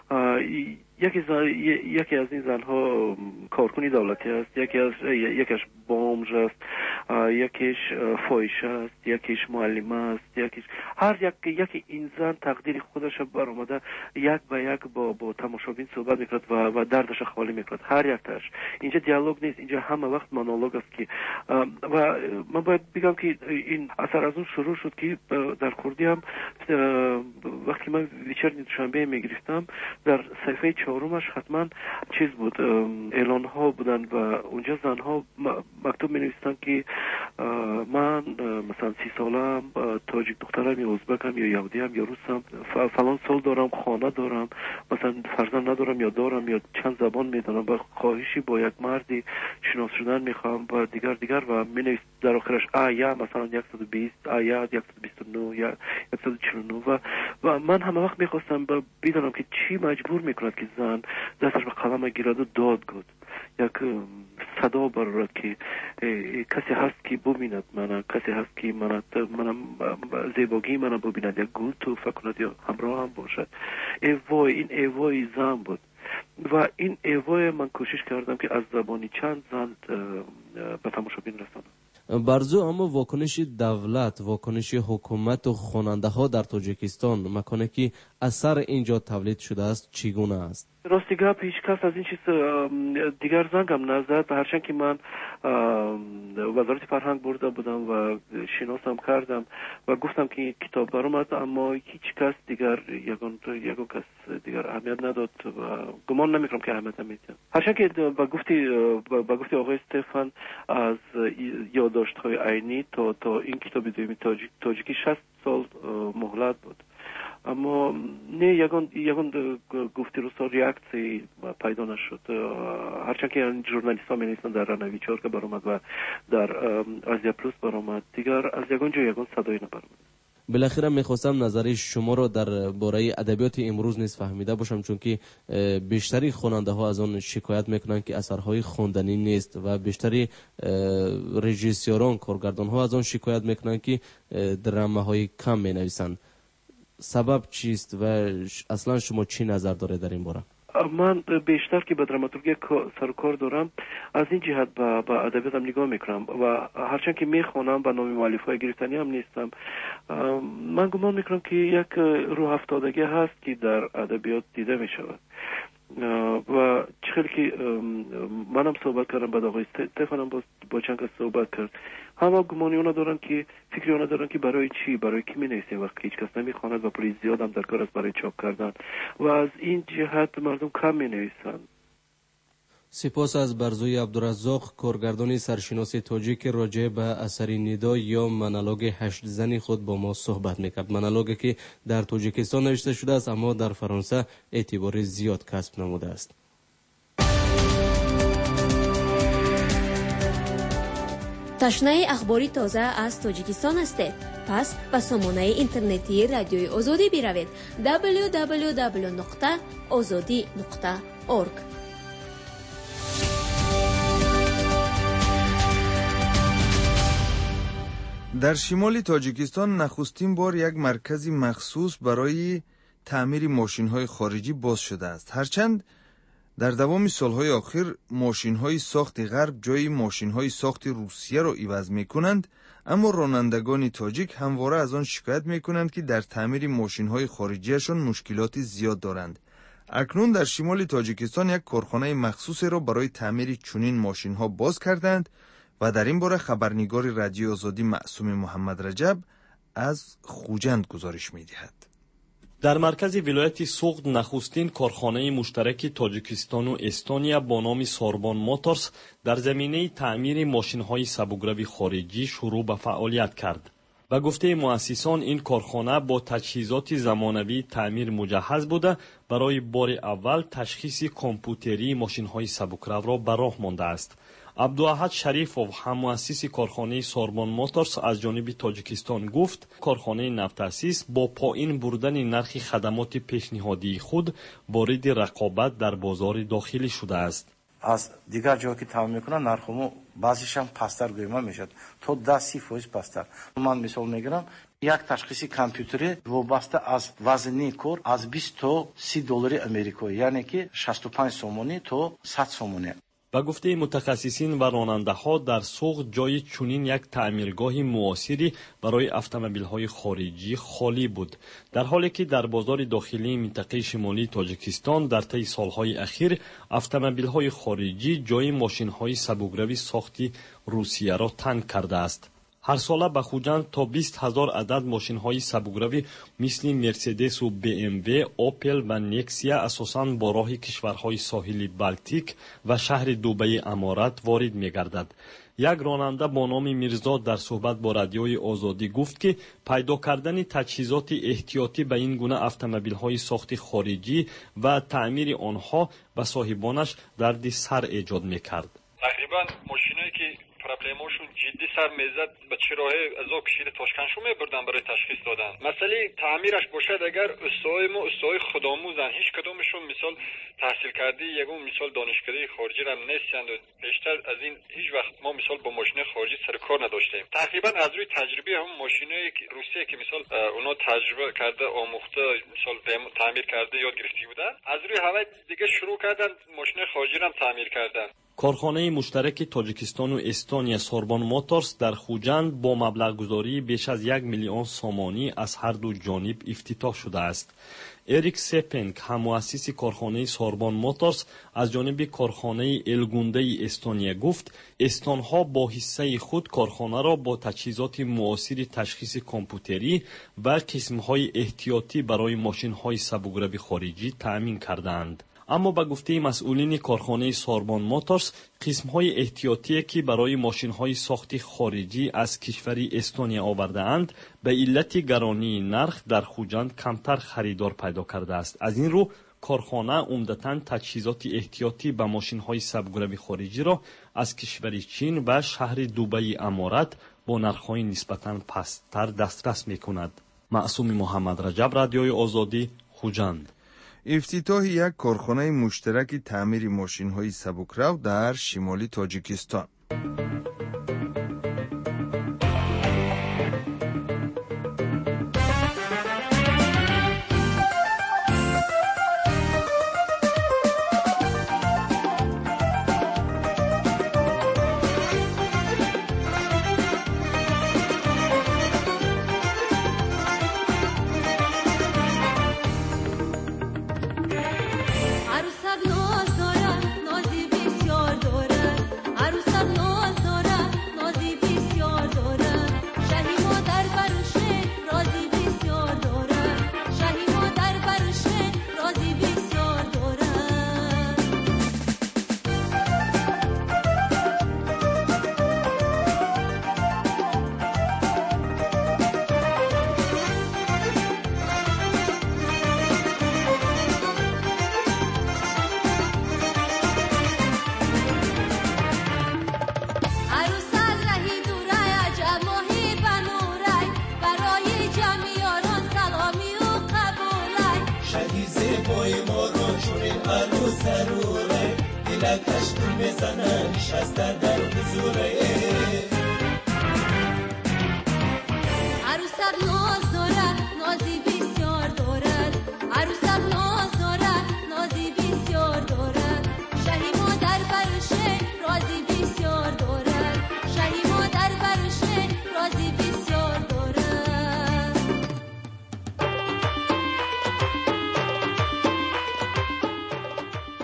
یکی زن، یکی از این زنها کارکنی دولتی است، یکی از یکیش بومژ است، یکیش فاحشه است، یکیش معلمه است، یکیش هر یک یکی این زن تقدیر خودش برآمده یک به یک با با تماشابین صحبت میکرد و و دردش خالی میکرد. هر یک تاش اینجا دیالوگ نیست، اینجا همه وقت مونولوگ است که و من باید بگم که این اثر از اون شروع شد که در کردی هم وقتی من ویچر دوشنبه میگرفتم در صفحه چهارمش حتما چیز بود، اعلان ها بودن و اونجا زن ها مکتوب می نویستن که من مثلا سی سالم، تاجیک دخترم یا ازبکم یا یهودی هم یا روسم، فلان سال دارم، خانه دارم، مثلا فرزند ندارم یا دارم یا چند زبان میدونم و خواهشی با یک مردی شناس شدن میخوام و دیگر دیگر و می نویست در آخرش آیا مثلا صد و بیست آیا صد و بیست و نه یا صد و چهل و نه و و من همه وقت میخواستم بدونم که چی مجبور میکند که زن دستش به قلم گیرد و داد گفت، یک صدا برآورد که کسی هست که ببیند من، کسی هست که من منم زیبایی منم ببیند، یک گل تو فکر کند یا همراه هم باشد. ایوای این ایوای زن بود و این ایوای من کوشش کردم که از زبانی چند زن به تماشابین رسانم. برزو، اما واکنش دولت، واکنش حکومت و خواننده ها در تاجیکستان مکانی که اثر اینجا تولید شده است چگونه است؟ راستی گپ هیچ کس از این چیز دیگر زنگم نزد، هرچند که من وزارت فرهنگ برده بودم و شناسم کردم و گفتم که کتاب برآمد، اما هیچ کس دیگر یگان یگان کس دیگر اهمیت نداد و گمان نمیکنم که اهمیت میده. هرچند که با گفتی با گفتی آقای استفان از یادداشت‌های عینی تا تا این کتاب دومی تاجیک تاجیکی شصت سال مهلت بود، اما نه یگان یگان گفتی رو سال ریاکسی پیدا نشد، هرچند که ژورنالیست ها می نویسند در رنوی چهار که برآمد و در آزیا پلوس برآمد، دیگر از یگان جا یگان صدایی نبرآمد. بالاخره میخواستم نظری شما را در باره ادبیات امروز نیز فهمیده باشم، چون که بیشتری خواننده ها از آن شکایت میکنند که اثرهای خواندنی نیست و بیشتری رژیسوران، کارگردان ها از آن شکایت میکنند که درامه های کم مینویسند. سبب چیست و اصلا شما چی نظر داره در این باره؟ من بیشتر که به دراماتورگی سر کار دارم از این جهت به به ادبیاتم نگاه میکنم و هرچند که میخونم به نام مؤلفای گرفتنی هم نیستم، من گمان میکنم که یک روح افتادگی هست که در ادبیات دیده میشود و چخیلی که منم صحبت کردم بعد آقای استفانم با, با چند کس صحبت کرد، همه گمانی اونا دارن که فکری اونا دارن که برای چی، برای کی می نویسیم وقتی هیچ کس نمیخواند و پلیس زیاد هم در کار است برای چاپ کردن و از این جهت مردم کم می نویسن. سپاس از برزوی عبدالرزاق، کارگردان سرشناس تاجیک، راجع به اثر ندا یا مونولوگ هشت زنی خود با ما صحبت میکرد. مونولوگی که در تاجیکستان نوشته شده است اما در فرانسه اعتبار زیاد کسب نموده است. تشنه اخباری تازه از تاجیکستان هستید؟ پس به سامانه اینترنتی رادیوی آزادی بروید دبلیو دبلیو دبلیو نقطه آزادی نقطه اورگ. در شمال تاجیکستان نخستین بار یک مرکز مخصوص برای تعمیر ماشین‌های خارجی باز شده است. هرچند در دوام سالهای آخر ماشین‌های ساخت غرب جای ماشین‌های ساخت روسیه را عوض می‌کنند، اما رانندگان تاجیک همواره از آن شکایت می‌کنند که در تعمیر ماشین‌های خارجیشان مشکلات زیاد دارند. اکنون در شمال تاجیکستان یک کارخانه مخصوص را برای تعمیر چنین ماشین‌ها باز کردند و در این باره خبرنگار رادیوی آزادی معصوم محمد رجب از خوجند گزارش می‌دهد. در مرکز ولایت سوغد نخستین کارخانه مشترک تاجیکستان و استونیا با نام سوربون موتورز در زمینه تعمیر ماشین‌های سبکروی خارجی شروع به فعالیت کرد. و گفته مؤسسان این کارخانه با تجهیزات زمانوی تعمیر مجهز بوده برای بار اول تشخیص کامپیوتری ماشین‌های سبکرو را به راه مانده است. عبدالاحد شریفوف هم مؤسس کارخانه سوربون موتورز از جانب تاجیکستان گفت کارخانه نفت‌تأسیس با پایین بردن نرخ خدمات پیشنهادی خود وارد رقابت در بازار داخلی شده است. از دیگر جایی که تعامل میکنن نرخمو بعضیش هم پستر گویما میشد تا ده سی فویز پستر. من مثال میگیرم یک تشخیص کامپیوتری وابسته از وزنی کار از بیست تا سی دلار امریکایی، یعنی که شصت و پنج سومونی تا صد سومونی. با گفته متخصصین و راننده ها در سوغد جای چنین یک تعمیرگاه معاصری برای اتومبیل‌های خارجی خالی بود، در حالی که در بازار داخلی منطقه شمالی تاجیکستان در طی سالهای اخیر اتومبیل‌های خارجی جای ماشین‌های سبکروی ساختی روسیه را تنگ کرده است. هر ساله به خوجند تا بیست هزار عدد ماشین‌های سبکروی مثل مرسدس و بی ام وی، اوپل و نکسیا اساساً با راه کشورهای ساحلی بالتیک و شهر دبی امارات وارد می‌گردد. یک راننده با نام میرزا در صحبت با رادیوی آزادی گفت که پیدا کردن تجهیزات احتیاطی به این گونه اتومبیل‌های ساخت خارجی و تعمیر آنها به صاحبانش درد سر ایجاد می‌کرد. تقریباً ماشینایی که پرابلماشون جدی سر میزد به چه راه ازا کشیده تاشکنشو میبردن برای تشخیص دادن. مسئله تعمیرش باشد اگر استادای ما استادای خودآموزن، هیچ کدومشون مثال تحصیل کرده یگون مثال دانشکده خارجی هم نیستند و بیشتر از این هیچ وقت ما مثال با ماشین خارجی سر کار نداشتیم. تقریبا از روی تجربه هم ماشینای روسیه که مثال اونا تجربه کرده آموخته مثال تعمیر کرده یاد گرفته بودن، از روی همه دیگه شروع کردن ماشین خارجی هم تعمیر کردن. کارخانه مشترک تاجیکستان و استونیا سوربون موتورز در خوجند با مبلغ گذاری بیش از یک میلیون سومانی از هر دو جانب افتتاح شده است. اریک سپنگ هم مؤسس کارخانه سوربون موتورز از جانب کارخانه الگونده استونیا گفت استونها با حصه خود کارخانه را با تجهیزات معاصر تشخیص کامپیوتری و قسم‌های احتیاطی برای ماشین‌های سبکروی خارجی تأمین کردند. اما به گفته مسئولین کارخانه سوربون موتورز قسم‌های احتیاطی که برای ماشین‌های ساخت خارجی از کشور استونیا آورده اند به علت گرانی نرخ در خوجند کمتر خریدار پیدا کرده است. از این رو کارخانه عمدتاً تجهیزات احتیاطی به ماشین‌های سبکروی خارجی را از کشور چین و شهر دبی امارات با نرخ‌های نسبتاً پست‌تر دسترس می‌کند. معصوم محمد رجب، رادیوی آزادی، خوجند. افتتاح یک کارخانه مشترک تعمیر ماشین‌های سبکرو در شمالی تاجیکستان.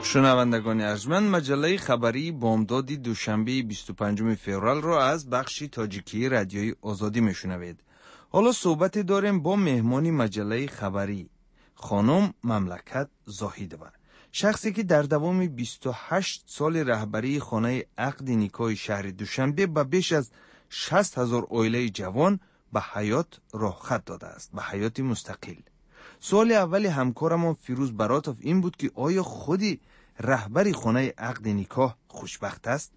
شنوندگان ارجمند، مجله خبری بامداد دوشنبه بیست و پنجم فوریه را از بخش تاجیکی رادیوی آزادی میشنوید. حالا صحبت داریم با مهمانی مجله خبری، خانم مملکت زاهدова، شخصی که در دوام بیست و هشت سال رهبری خانه عقد نیکای شهر دوشنبه به بیش از شصت هزار عائله جوان به حیات راه خط داده است، به حیات مستقل. سوال اولی همکارم فیروز براتوف این بود که آیا خودی رهبری خانه عقد نیکاه خوشبخت است؟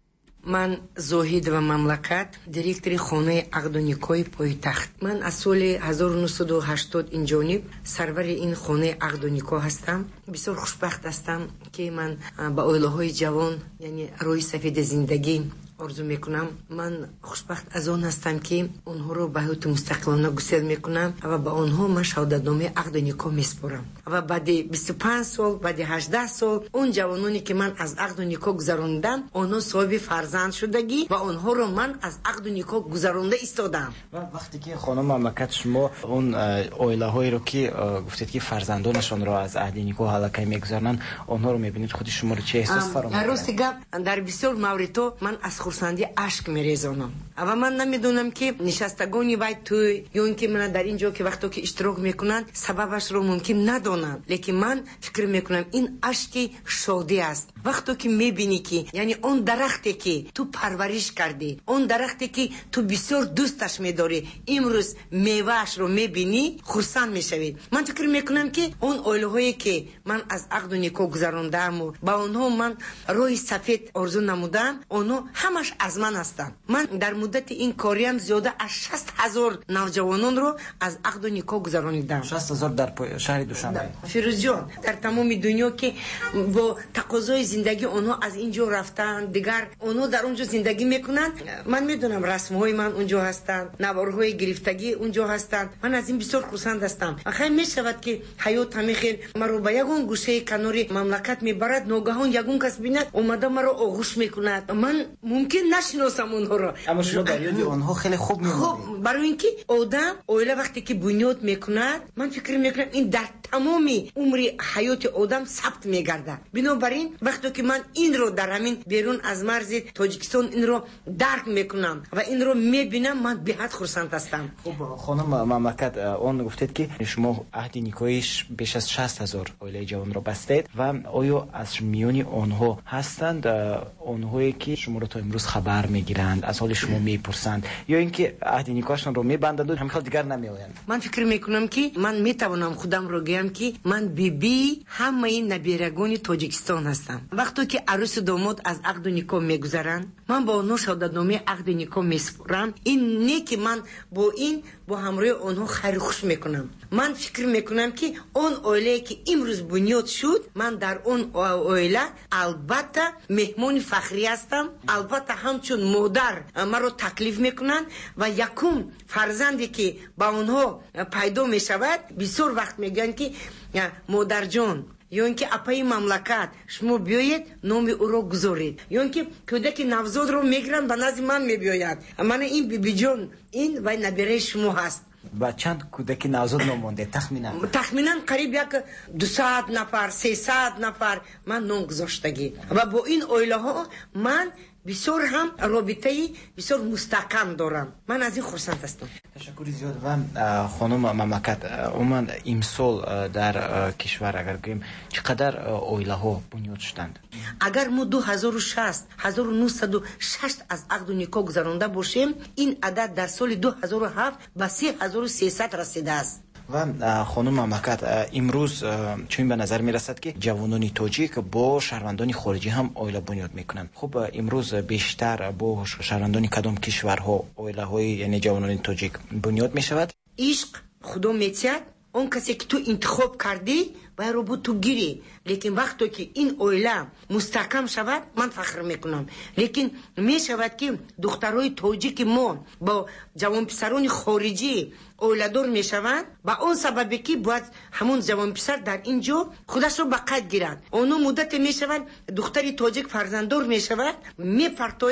من زاهدова مملکت، دایرکتори خانه عقد نیکاه پایتخت. من از سال هزار و نهصد و هشتاد این جانب سرور این خانه عقد نیکاه هستم. بسیار خوشبخت هستم که من با عائله های جوان، یعنی روی سفید زندگی آرزو میکنم. من خوشبخت از آن هستم که اونها رو به حیات مستقلانه گسیل میکنم و با اونها من شهادتنامه عقد نیکاه میسپارم و بعد بیست و پنج سال، بعد هجده سال، اون جوانانی که من از عقد نیکاه گذراندم اونها صاحب فرزند شدگی و اونها رو من از عقد نیکاه گذرانده ایستادم. و وقتی که خانم مملکت شما اون عائله هایی رو که گفتید که فرزندانشون رو از عقد نیکاه هلاکی میگذارن، اونها رو میبینید، خود شما رو چه احساس فرا میبره؟ راست گپ، در بسیار موردها من از خرسندی اشک میریزانم و من نمیدونم که نشستگانی باید تو یا اینکه من در اینجا که وقتی که اشتراک میکنن سببش رو ممکن ندونم، لیکن من فکر میکنم این اشک شادی است. وقتی که میبینی که یعنی اون درختی که تو پرورش کردی، اون درختی که تو بسیار دوستش میداری، امروز میوهش رو میبینی خرسند میشوی. من فکر میکنم که اون عائله هایی که من از عقد و نیکاه گذراندم و با اونها من روی سفید آرزو نمودم، اونها همش از من هستن. من در مدت این کاریم زیاده از شصت هزار نوجوانان رو از عقد و نیکاه گذراندم. شصت هزار در شهر دوشنبه. فیروز جان، در تمام دنیا که با تقاضای زندگی اونها از اینجا رفتن، دیگر اونها در اونجا زندگی میکنن. من میدونم رسم های من اونجا هستن، نوارهای گرفتگی اونجا هستن. من از این بسیار خرسند هستم. آخه میشود که حیات همه خیر مرا به یگون گوشه کناری مملکت میبرد، ناگهان یگون کس بیند اومده مرا آغوش میکند. من ممکن نشناسم اونها را، اما شما در یاد اونها خیلی خوب میمونید. خب برای اینکه آدم اوله وقتی که بنیاد میکند، من فکر میکنم این در تمامی عمر حیات آدم ثبت میگرده. بنابراین وقتی که من این رو در همین بیرون از مرز تاجیکستان این رو درک میکنم و این رو میبینم، من به حد خرسند هستم. خب خانم مملکت، اون گفتید که شما عهد نیکاهش بیش از شصت هزار عائله جوان رو بستید و آیا از میانی آنها هستند اونهایی که شما رو تا امروز خبر میگیرند، از حال شما میپرسند، یا اینکه عهد نیکاهشون رو میبندند و همین دیگر نمیآیند؟ من فکر میکنم که من میتوانم خودم رو بگم که من بی بی همه این نبیرگان تاجیکستان هستم. وقتی که عروس داماد از عقد نیکاه میگذرند، من با اونها شهادتنامه عقد نیکاه میسپارم. این نه که من با این با همراه اونها خیر خوش میکنم. من فکر میکنم که اون عائله که امروز بنیاد شد، من در اون عائله البته مهمان فخری هستم. البته همچون مادر مرا تکلیف میکنن و یکم فرزندی که با اونها پیدا میشود بسیار وقت میگن که مادر جان، یا اینکه اپای مملکت شما بیایید نام او رو گذارید، یا اینکه کودک نوزاد رو میگیرن به نزد من میبیاید، من این بیبی جان این و نبیره شما هست. و چند کودک نوزاد نمونده تخمینا؟ تخمینا قریب یک دویست نفر سیصد نفر من نام گذاشتگی و با این عائله ها من بسیار هم رابطه بسیار مستحکم دارم. من از این خرسند هستم. تشکر زیاد. و خانم مملکت، عموما امسال در کشور اگر بگیم چقدر عائله ها بنیاد شدند؟ اگر ما دو هزار و شش هزار و نهصد و شش از عقد و نیکاه گذرانده باشیم، این عدد در سال دو هزار و هفت به سه هزار و سیصد رسیده است. و خانم مملکت، امروز چون به نظر می رسد که جوانان تاجیک با شهروندان خارجی هم عائله بنیاد میکنند. خب امروز بیشتر با شهروندان کدام کشورها عائله های یعنی جوانان تاجیک بنیاد می شود؟ عشق خدا میتید، اون کسی که تو انتخاب کردی باید رو تو گیری. لیکن وقتی که این عائله مستحکم شود، من فخر میکنم. لیکن می شود که دخترای تاجیک ما با جوان پسران خارجی اولادور می شوند، با اون سببی که باید همون جوان پسر در اینجا خودش رو به قد گیرد. اونو مدت می شود دختری تاجیک فرزنددار می شود، می پرتاید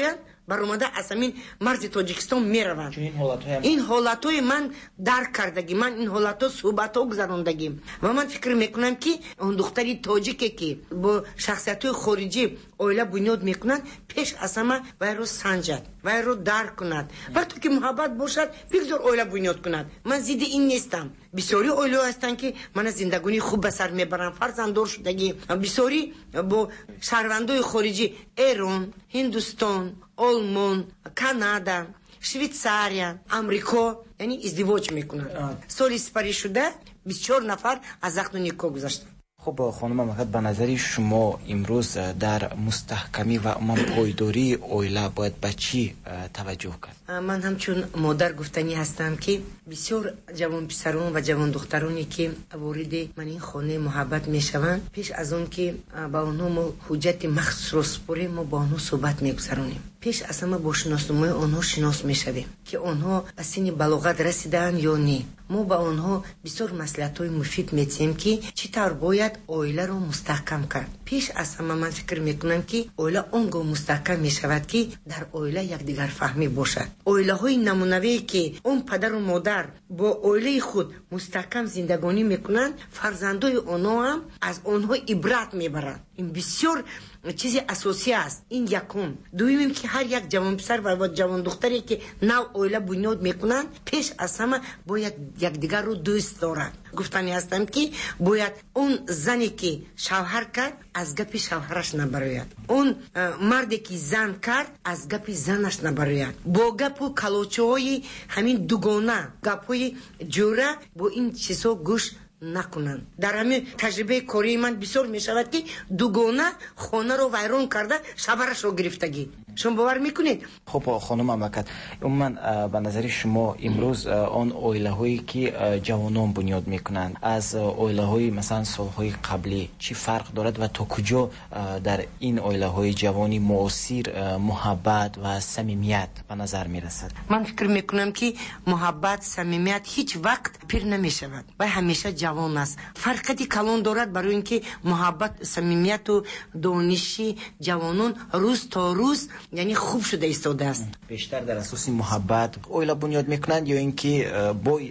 баромада аз ҳамин марзи тоҷикистон мераванд. ин ҳолатҳои ман дарк кардагӣ, ман ин ҳолатҳо суҳбатҳо гузарондагим ва ман фикр мекунам ки он духтари тоҷике ки бо шахсиятҳои хориҷӣ оила бунёд мекунанд, пеш аз ҳама вайро санҷад, вайро дарк кунад. вақте ки муҳаббат бошад, бигзор оила бунёд кунад. ман зидди ин нестам. бисёри оилаҳо ҳастанд ки мана зиндагонӣ хуб ба сар мебаранд, фарзанддор шудагӣ. бисёри бо шаҳрвандои хориҷӣ Эрон, Ҳиндустон, Олмон, Канада, Швейтсария, Амрико, яъни издивоҷ мекунанд. соли сипарӣ шуда бисту чор нафар аз ақду никоҳ гузаштанд. خب خانم مملکت به نظر شما امروز در مستحکمی و عموم پایداری اویلا باید به چی توجه کرد؟ من همچون مادر گفتنی هستم که بسیار جوان پسران و جوان دخترانی که وارد من این خانه محبت میشوند، پیش از اون که با اونها ما حجت مخصوص سپاریم، ما با اونها صحبت میگذرانیم. پیش از همه با شناسنامه آنها شناس میشویم که آنها از سن بلاغت رسیدن یا نه. ما با آنها بسیار مصلحت‌های مفید می‌دهیم که چطور باید اویلا رو مستحکم کرد. پیش از همه من فکر میکنم که اویلا اونگاه مستحکم میشود که در اویلا یکدیگر فهمی باشد. اویلاهای نمونه‌ای که اون پدر و مادر با اویلای خود مستحکم زندگانی میکنند، فرزندای آنها هم از آنها عبرت میبرند. این بسیار چیزی اساسی است. این یکم. دومیم که هر یک جوان پسر و جوان دختری که نو اویلا بنیاد میکنند، پیش از همه باید یکدیگر رو دوست دارند. گفتنی هستم که باید اون زنی که شوهر کرد از گپ شوهرش نبراید، اون مردی که زن کرد از گپ زنش نبراید. با گپ و کلوچه‌های همین دوگانه، گپ‌های جوره، با این چیزا گوش نکنند. در همین تجربه کاری من بسیار می شود که دوگانه خانه رو ویران کرده، شوهرش رو گرفتگی. شما باور میکنید؟ خب خانم مملکت، من به نظر شما امروز آن اویله هایی که جوانان بنیاد میکنند از اویله های مثلا سالهای قبلی چی فرق دارد و تا کجا در این اویله های جوانی معاصر محبت و صمیمیت به نظر میرسد؟ من فکر میکنم که محبت صمیمیت هیچ وقت پیر نمیشود و همیشه جوان است. فرقی کلان دارد برای اینکه محبت صمیمیت و دانشی جوانان روز تا روز یعنی خوب شده ایستاده است. بیشتر در اساس محبت اویلا بنیاد میکنند یا اینکه با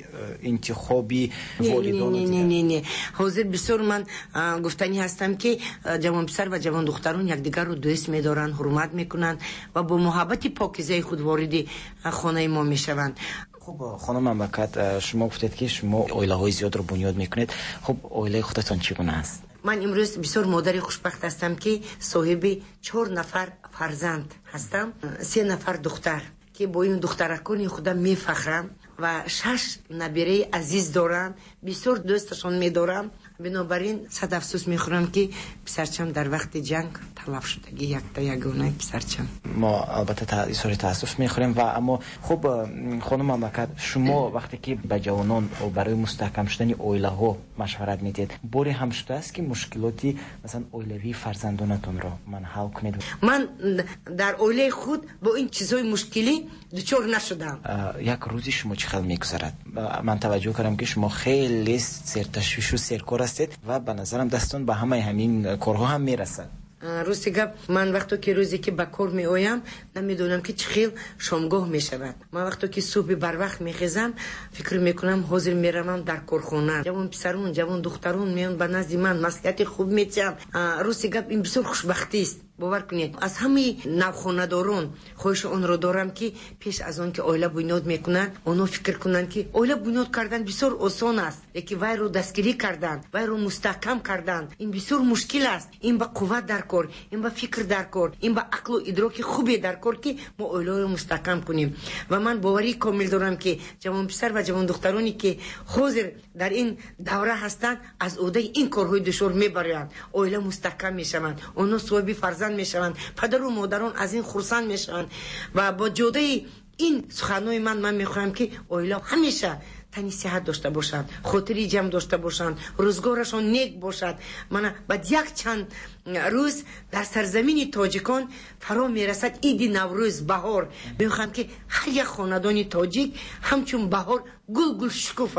انتخابی والدان؟ نه نه نه نه. حاضر بسیار من گفتنی هستم که جوان پسر و جوان دختران یکدیگر رو دوست می‌دارند، حرمت میکنند و با محبت پاکیزه خود وارد خانه ما میشوند. خب خانم مملکت، شما گفتید که شما اویله های زیاد رو بنیاد میکنید. خب اویله خودتان چگونه است؟ من امروز بسیار مادر خوشبخت هستم که صاحب چهار نفر فرزند هستم، سه نفر دختر که با این دخترکان خودم میفخرم و شش نبیره عزیز دارم، بسیار دوستشان میدارم. بنابراین صد افسوس میخورم که پسرچم در وقت جنگ تلف شدگی یک تا یگانه پسرچم. ما البته اظهار تاسف میخوریم و اما خب خانم مملکت، شما وقتی که به جوانان و برای مستحکم شدن اویله ها مشورت میدید، باری هم شده است که مشکلاتی مثلا اویلوی فرزندانتون را منحل کنید؟ من در اویله خود با این چیزای مشکلی دچار نشدم. یک روزی شما چه خیلی میگذرد؟ من توجه کردم که شما خیلی سرتشویش و سرکار هستید و به نظرم دستون به همه همین کارها هم میرسد. روزی گپ من وقتی که روزی که به کار می آیم نمیدونم که چه خیل شامگاه می شود. من وقتی که صبح بر وقت می خیزم فکر می کنم حاضر می روم در کارخانه. جوان پسرون جوان دخترون میان به نزد من مصلحت خوب می‌دهند. روزی گپ این بسیار خوشبختی است. باور کنید از همه نوخانه‌داران خواهش آن را دارم که پیش از آن که اویله بنیاد میکنند آنها فکر کنند که اویله بنیاد کردن بسیار آسان است، لیکن وای رو دستگیری کردن، وای رو مستحکم کردن این بسیار مشکل است. این با قوت در کار، این با فکر در کار، این با عقل و ادراک خوبی در کار که ما اویله رو مستحکم کنیم. و من باوری کامل دارم که جوان پسر و جوان دخترانی که حاضر در این دوره هستند از عهده این کارهای دشوار میبرند، اویله مستحکم میشوند، آنها صاحب فرزند میشوند، پدر و مادران از این خرسند میشوند. و با جوده این سخنهای من من میخواهم که اویلا همیشه تنی صحت داشته باشند، خاطری جمع داشته باشند، روزگارشان نیک باشد. من بعد یک چند روز در سرزمین تاجیکان فرا میرسد عید نوروز، بهار. میخواهم که هر یک خاندان تاجیک همچون بهار گل گل شکوفد.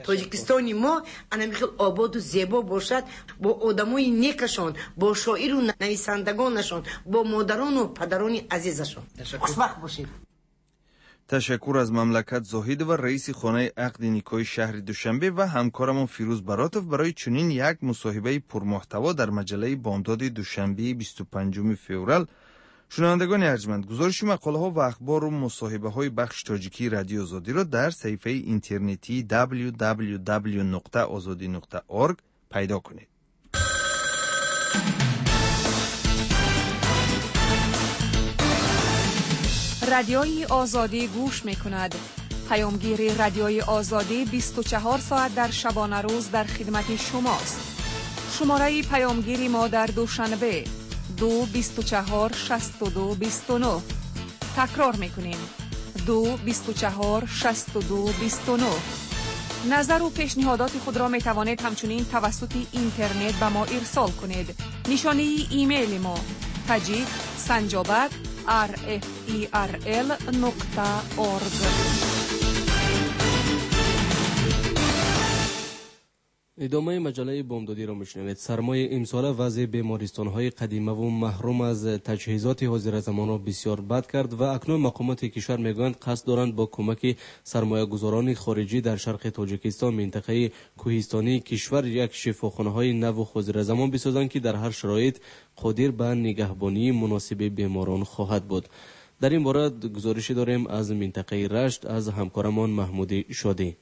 توجیکستان ما انمی خیلی آباد و زیبا باشد، با آدمای نیکشان، با شاعر و نویسندگانشان، با مادران و پدران عزیزشان. خوشبخت باشید. تشکر از مملکت زاهد و رئیس خانه عقد نیکای شهر دوشنبه و همکارمون فیروز براتوف برای چنین یک مصاحبه پرمحتوا در مجله بامداد دوشنبه بیست و پنجم فوریه. شنوندگان ارجمند، گزارش مقاله ها و اخبار و مصاحبه های بخش تاجیکی رادیو آزادی را در صفحه اینترنتی دبلیو دبلیو دبلیو نقطه آزادی نقطه اورگ پیدا کنید. رادیوی آزادی گوش می کند. پیامگیر رادیوی آزادی بیست و چهار ساعت در شبانه روز در خدمت شماست. شماره پیامگیری ما در دوشنبه دو بیست و چهار شصت و دو بیست و نه. تکرار میکنیم دو بیست و چهار شصت و دو بیست و نه. نظر و پیشنهادات خود را می توانید همچنین توسط اینترنت به ما ارسال کنید. نشانه ایمیل ما تجید سنجابت آر اف ای آر ال نقطه اورگ. ادامه مجله بامدادی را میشنوید. سرمایه امسال وضع بیمارستان‌های قدیمی و محروم از تجهیزات حاضر زمانه بسیار بد کرد و اکنون مقامات کشور میگویند قصد دارند با کمک سرمایه‌گذاران خارجی در شرق تاجیکستان منطقه کوهستانی کشور یک شفاخانه‌های نو و حاضر زمان بسازند که در هر شرایط قادر به نگهبانی مناسب بیماران خواهد بود. در این باره گزارشی داریم از منطقه رشت از همکارمان محمود شادی.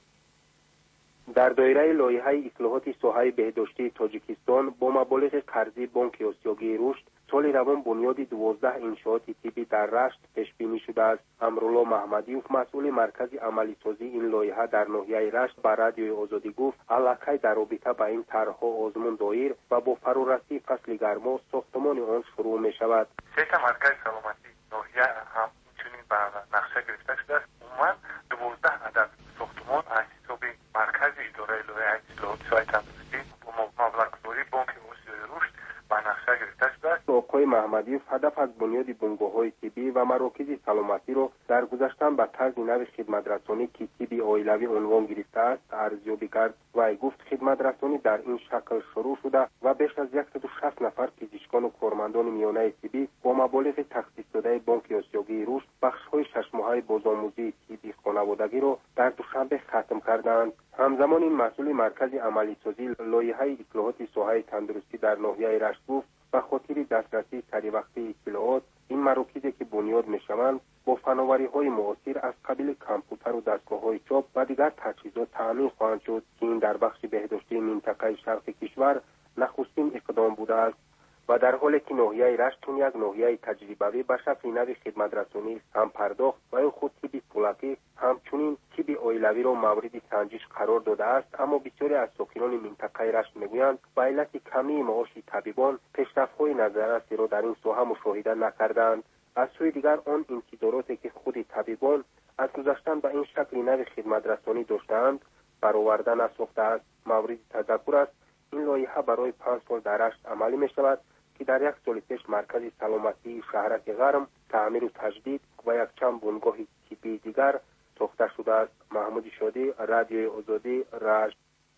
در دایره لایحه اصلاحات ساحه بهداشتی تاجیکستان با مبالغ قرضی بانک آسیایی رشد سال روان بنیاد دوازده انشاءات طبی در رشت پیش بینی شده است. امرالله محمدیوف مسئول مرکز عملی سازی این لایحه در ناحیه رشت به رادیوی آزادی گفت علاقه در رابطه با این طرحها آزمون دایر و با فرارسی فصل گرما ساختمان آن شروع می شود. سیستم مرکز سلامتی ناحیه هم چنین به نقشه گرفته شده است. عموما دوازده عدد ساختمان از حساب مرکز اداره لایحه اصلاحات ساحه تندرستی با مبلغ‌گذاری بانک آسیایی رشد به نقشه گرفته شده است. آقای محمدیوف هدف از بنیاد بنگاه‌های طبی و مراکز سلامتی را در گذشتن به طرز نو خدمت‌رسانی که طب عائلوی عنوان گرفته است ارزیابی کرد و گفت خدمت‌رسانی در این شکل شروع شده و بیش از صد و شصت نفر پزشکان و کارمندان میانه طبی با مبالغ تخصیص داده بانک آسیایی رشد بخش‌های شش ماهه بازآموزی طبی خانوادگی را در دوشنبه ختم کردند. همزمان این مسئول مرکز عملی سازی لایحه اصلاحات ساحه تندرستی در ناحیه رشت گفت به خاطر دسترسی سریع وقتی اطلاعات این مراکزی که بنیاد میشوند با فناوری‌های معاصر از قبیل کامپیوتر و دستگاه‌های چاپ و دیگر تجهیزات تامین خواهند شد که این در بخش بهداشتی منطقه شرق کشور نخستین اقدام بوده است و در حالی که ناحیه رشت چون یک ناحیه تجربوی به شکل نو خدمت‌رسانی هم پرداخت و این خود طب پولکی همچنین طب عائلوی را مورد سنجش قرار داده است، اما بسیاری از ساکنان منطقه رشت میگویند به علت کمی معاش طبیبان پیشرفت‌های نظررسی را در این ساحه مشاهده نکردند. از سوی دیگر آن انتظاراتی که خود طبیبان از گذشتن به این شکل نو خدمت‌رسانی داشتند برآورده نساخته است. مورد تذکر است این لایحه برای پنج سال در رشت عملی می شود که در یک سال پیش مرکز سلامتی شهرک غرم تعمیر و تجدید و یک چند بنگاه طبی دیگر ساخته شده است. محمود شادی، رادیوی آزادی، رشت.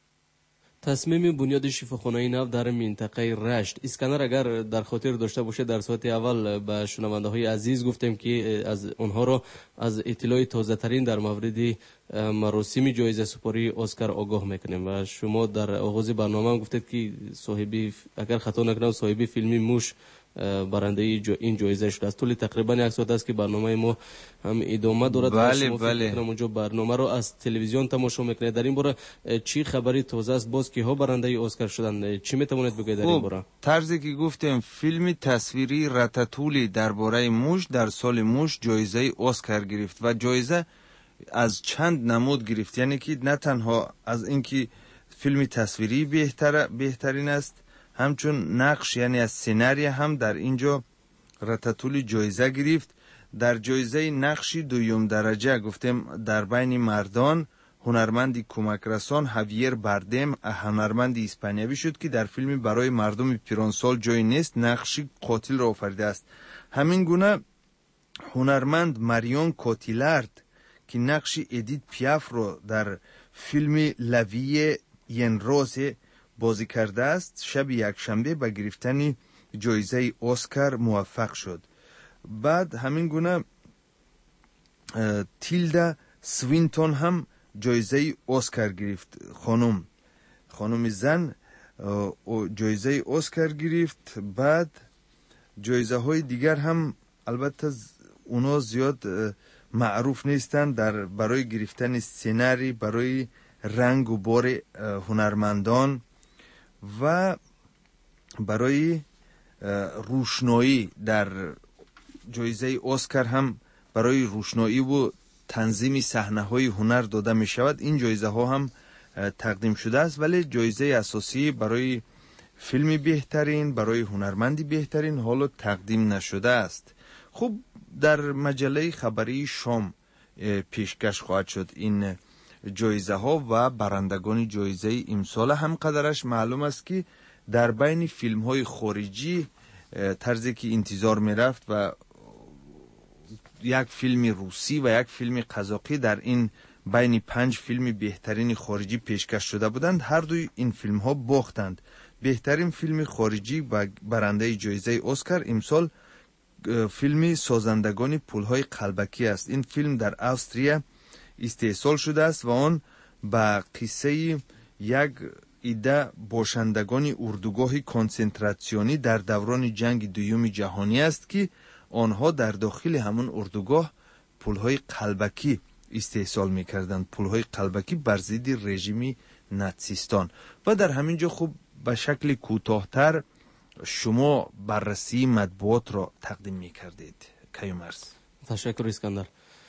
تصمیم بنیاد شفاخانه نو در منطقه رشت. اسکنر اگر در خاطر داشته باشه در ساعت اول به شنونده های عزیز گفتیم که از اونها را از اطلاع تازه ترین در مورد مراسم جایزه سپاری اسکار آگاه میکنیم و شما در آغاز برنامه گفتید که صاحبی اگر خطا نکنم صاحبی فیلمی موش برنده این جایزه شده است. طول تقریبا یک ساعت است که برنامه ما هم ادامه دارد. بله شما بله. فکر کنم اونجا برنامه رو از تلویزیون تماشا میکنید. در این باره چی خبری تازه است؟ باز که ها برنده اسکار شدن؟ چی میتونید بگید در این باره؟ طرزی که گفتیم فیلم تصویری راتاتولی درباره موش در سال موش جایزه اسکار گرفت و جایزه از چند نمود گرفت، یعنی که نه تنها از اینکه فیلم تصویری بهتر بهترین است، همچون نقش یعنی از سناریو هم در اینجا راتاتولی جایزه گرفت. در جایزه نقش دویم درجه گفتیم در بین مردان هنرمندی کمک رسان هاویر باردم هنرمند اسپانیایی شد که در فیلم برای مردم پیرانسال جای نیست نقش قاتل را آفریده است. همین گونه هنرمند ماریون کوتیلارد که نقش ادیت پیاف را در فیلم لوی ینروز بازی کرده است. شب یکشنبه به گرفتن جایزه اسکار موفق شد. بعد همین گونه تیلدا سوینتون هم جایزه اسکار گرفت. خانم خانم زن جایزه اسکار گرفت. بعد جایزه های دیگر هم البته اونا زیاد معروف نیستند در برای گرفتن سیناری، برای رنگ و بار هنرمندان و برای روشنایی. در جایزه اسکار هم برای روشنایی و تنظیم صحنه های هنر داده می شود. این جایزه ها هم تقدیم شده است، ولی جایزه اساسی برای فیلم بهترین، برای هنرمندی بهترین حالا تقدیم نشده است. خب در مجله خبری شام پیشکش خواهد شد این جایزه ها و برندگان جایزه امسال. هم قدرش معلوم است که در بین فیلم های خارجی طرزی که انتظار می رفت و یک فیلم روسی و یک فیلم قزاقی در این بین پنج فیلم بهترین خارجی پیشکش شده بودند، هر دوی این فیلم ها باختند. بهترین فیلم خارجی و برنده جایزه اسکار امسال فیلم سازندگان پلهای قلبکی است. این فیلم در استرالیا استحصال شده است و آن به قصه یک عده باشندگان اردوگاه کنسنتراسیونی در دوران جنگ دوم جهانی است که آنها در داخل همون اردوگاه پلهای قلبکی استحصال می‌کردند، پلهای قلبکی بر ضد رژیم ناتسیستان. و در همین جا خوب به شکل کوتاه‌تر شما بررسی مطبوعات را تقدیم می‌کردید. کیومرز. تشکر اسکندر.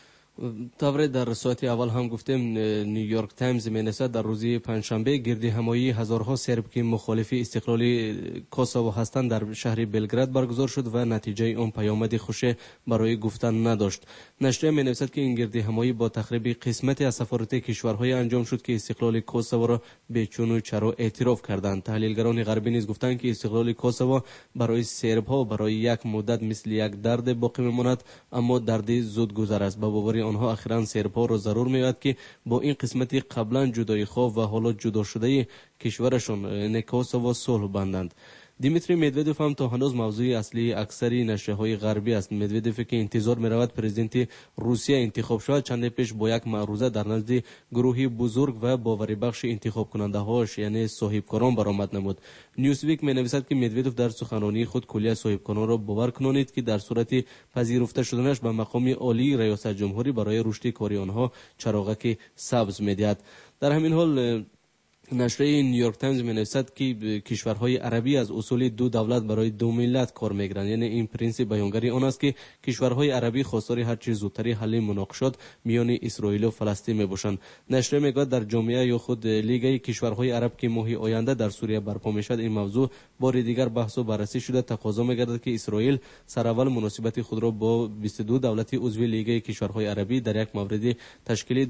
طبعا در ساعت اول هم گفتیم نیویورک تایمز می‌نویسد در روز پنجشنبه گردی همایی هزارها سرب که مخالف استقلال کوسوو هستند در شهر بلگراد برگزار شد و نتیجه آن پیامد خوش برای گفتن نداشت. نشریه می‌نویسد که این گردی همایی با تخریب قسمتی از سفارت کشورهای انجام شد که استقلال کوسوو را به چون و چرا اعتراف کردند. تحلیلگران غربی نیز گفتند که استقلال کوسوو برای سرب‌ها برای یک مدت مثل یک درد باقی می‌ماند، اما درد زودگذر است. با باور آنها اخیراً سرب‌ها را ضرور می‌آید که با این قسمتی قبلا جدای خواه و حالا جدا شده کشورشون کوسوو صلح بندند. دیمیتری مدودوف هم تا هنوز موضوع اصلی اکثری نشریه‌های غربی است. مدودوف که انتظار می‌رود پرزیدنت روسیه انتخاب شود، چند پیش با یک معروضه در نزد گروهی بزرگ و باوری بخش انتخاب کننده‌هاش یعنی صاحبکاران برآمد نمود. نیوزویک می‌نویسد که مدودوف در سخنرانی خود کلیه صاحبکاران را باور کنانید که در صورت پذیرفته شدنش به مقام عالی ریاست جمهوری برای رشد کاری آنها چراغک سبز می‌دهد. در همین حال نشریه نیویورک تایمز می‌نویسد که کشورهای عربی از اصول دو دولت برای دو ملت کار می‌کنند. یعنی این پرینسیپ بیانگری آن است که کشورهای عربی خواستار هر چیز زودتری حل مناقشات میان اسرائیل و فلسطین میباشند. نشریه میگوید در جامعه یا خود لیگ کشورهای عرب که ماه آینده در سوریه برپا میشود، این موضوع بار دیگر بحث و بررسی شده. تقاضا می‌گردد که اسرائیل سراول مناسبت خود را با بیست و دو دولت عضو لیگ کشورهای عربی در یک مورد تشکیل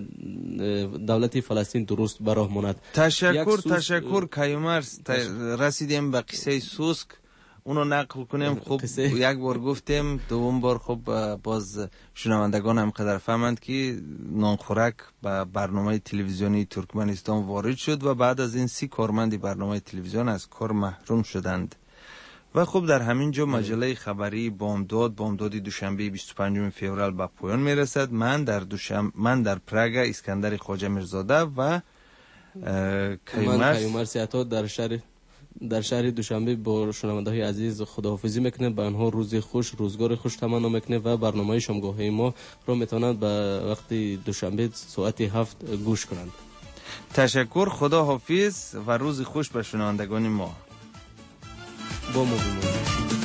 دولت فلسطین درست به راه ماند. تشکر تشکر کیومرز. رسیدیم به قصه سوسک، اونو نقل کنیم. خب یک بار گفتیم، دوم بار خب باز شنوندگان هم قدر فهمند که نانخورک به برنامه تلویزیونی ترکمنستان وارد شد و بعد از این سی کارمند برنامه تلویزیون از کار محروم شدند. و خب در همین جا مجله خبری بامداد بامدادی دوشنبه بیست و پنجم فوریه به پایان میرسد. من در دوشنبه من در پراگ اسکندر خواجه میرزاده و کیومرز کیومرز عطا در شهر در شهر دوشنبه با شنونده‌های عزیز خداحافظی میکنه. به آنها روز خوش، روزگار خوش تمنا میکنه و برنامه شامگاهی ما را میتونند به وقت دوشنبه ساعت هفت گوش کنند. تشکر، خداحافظ و روز خوش به شنوندگان ما. با ما بمونید.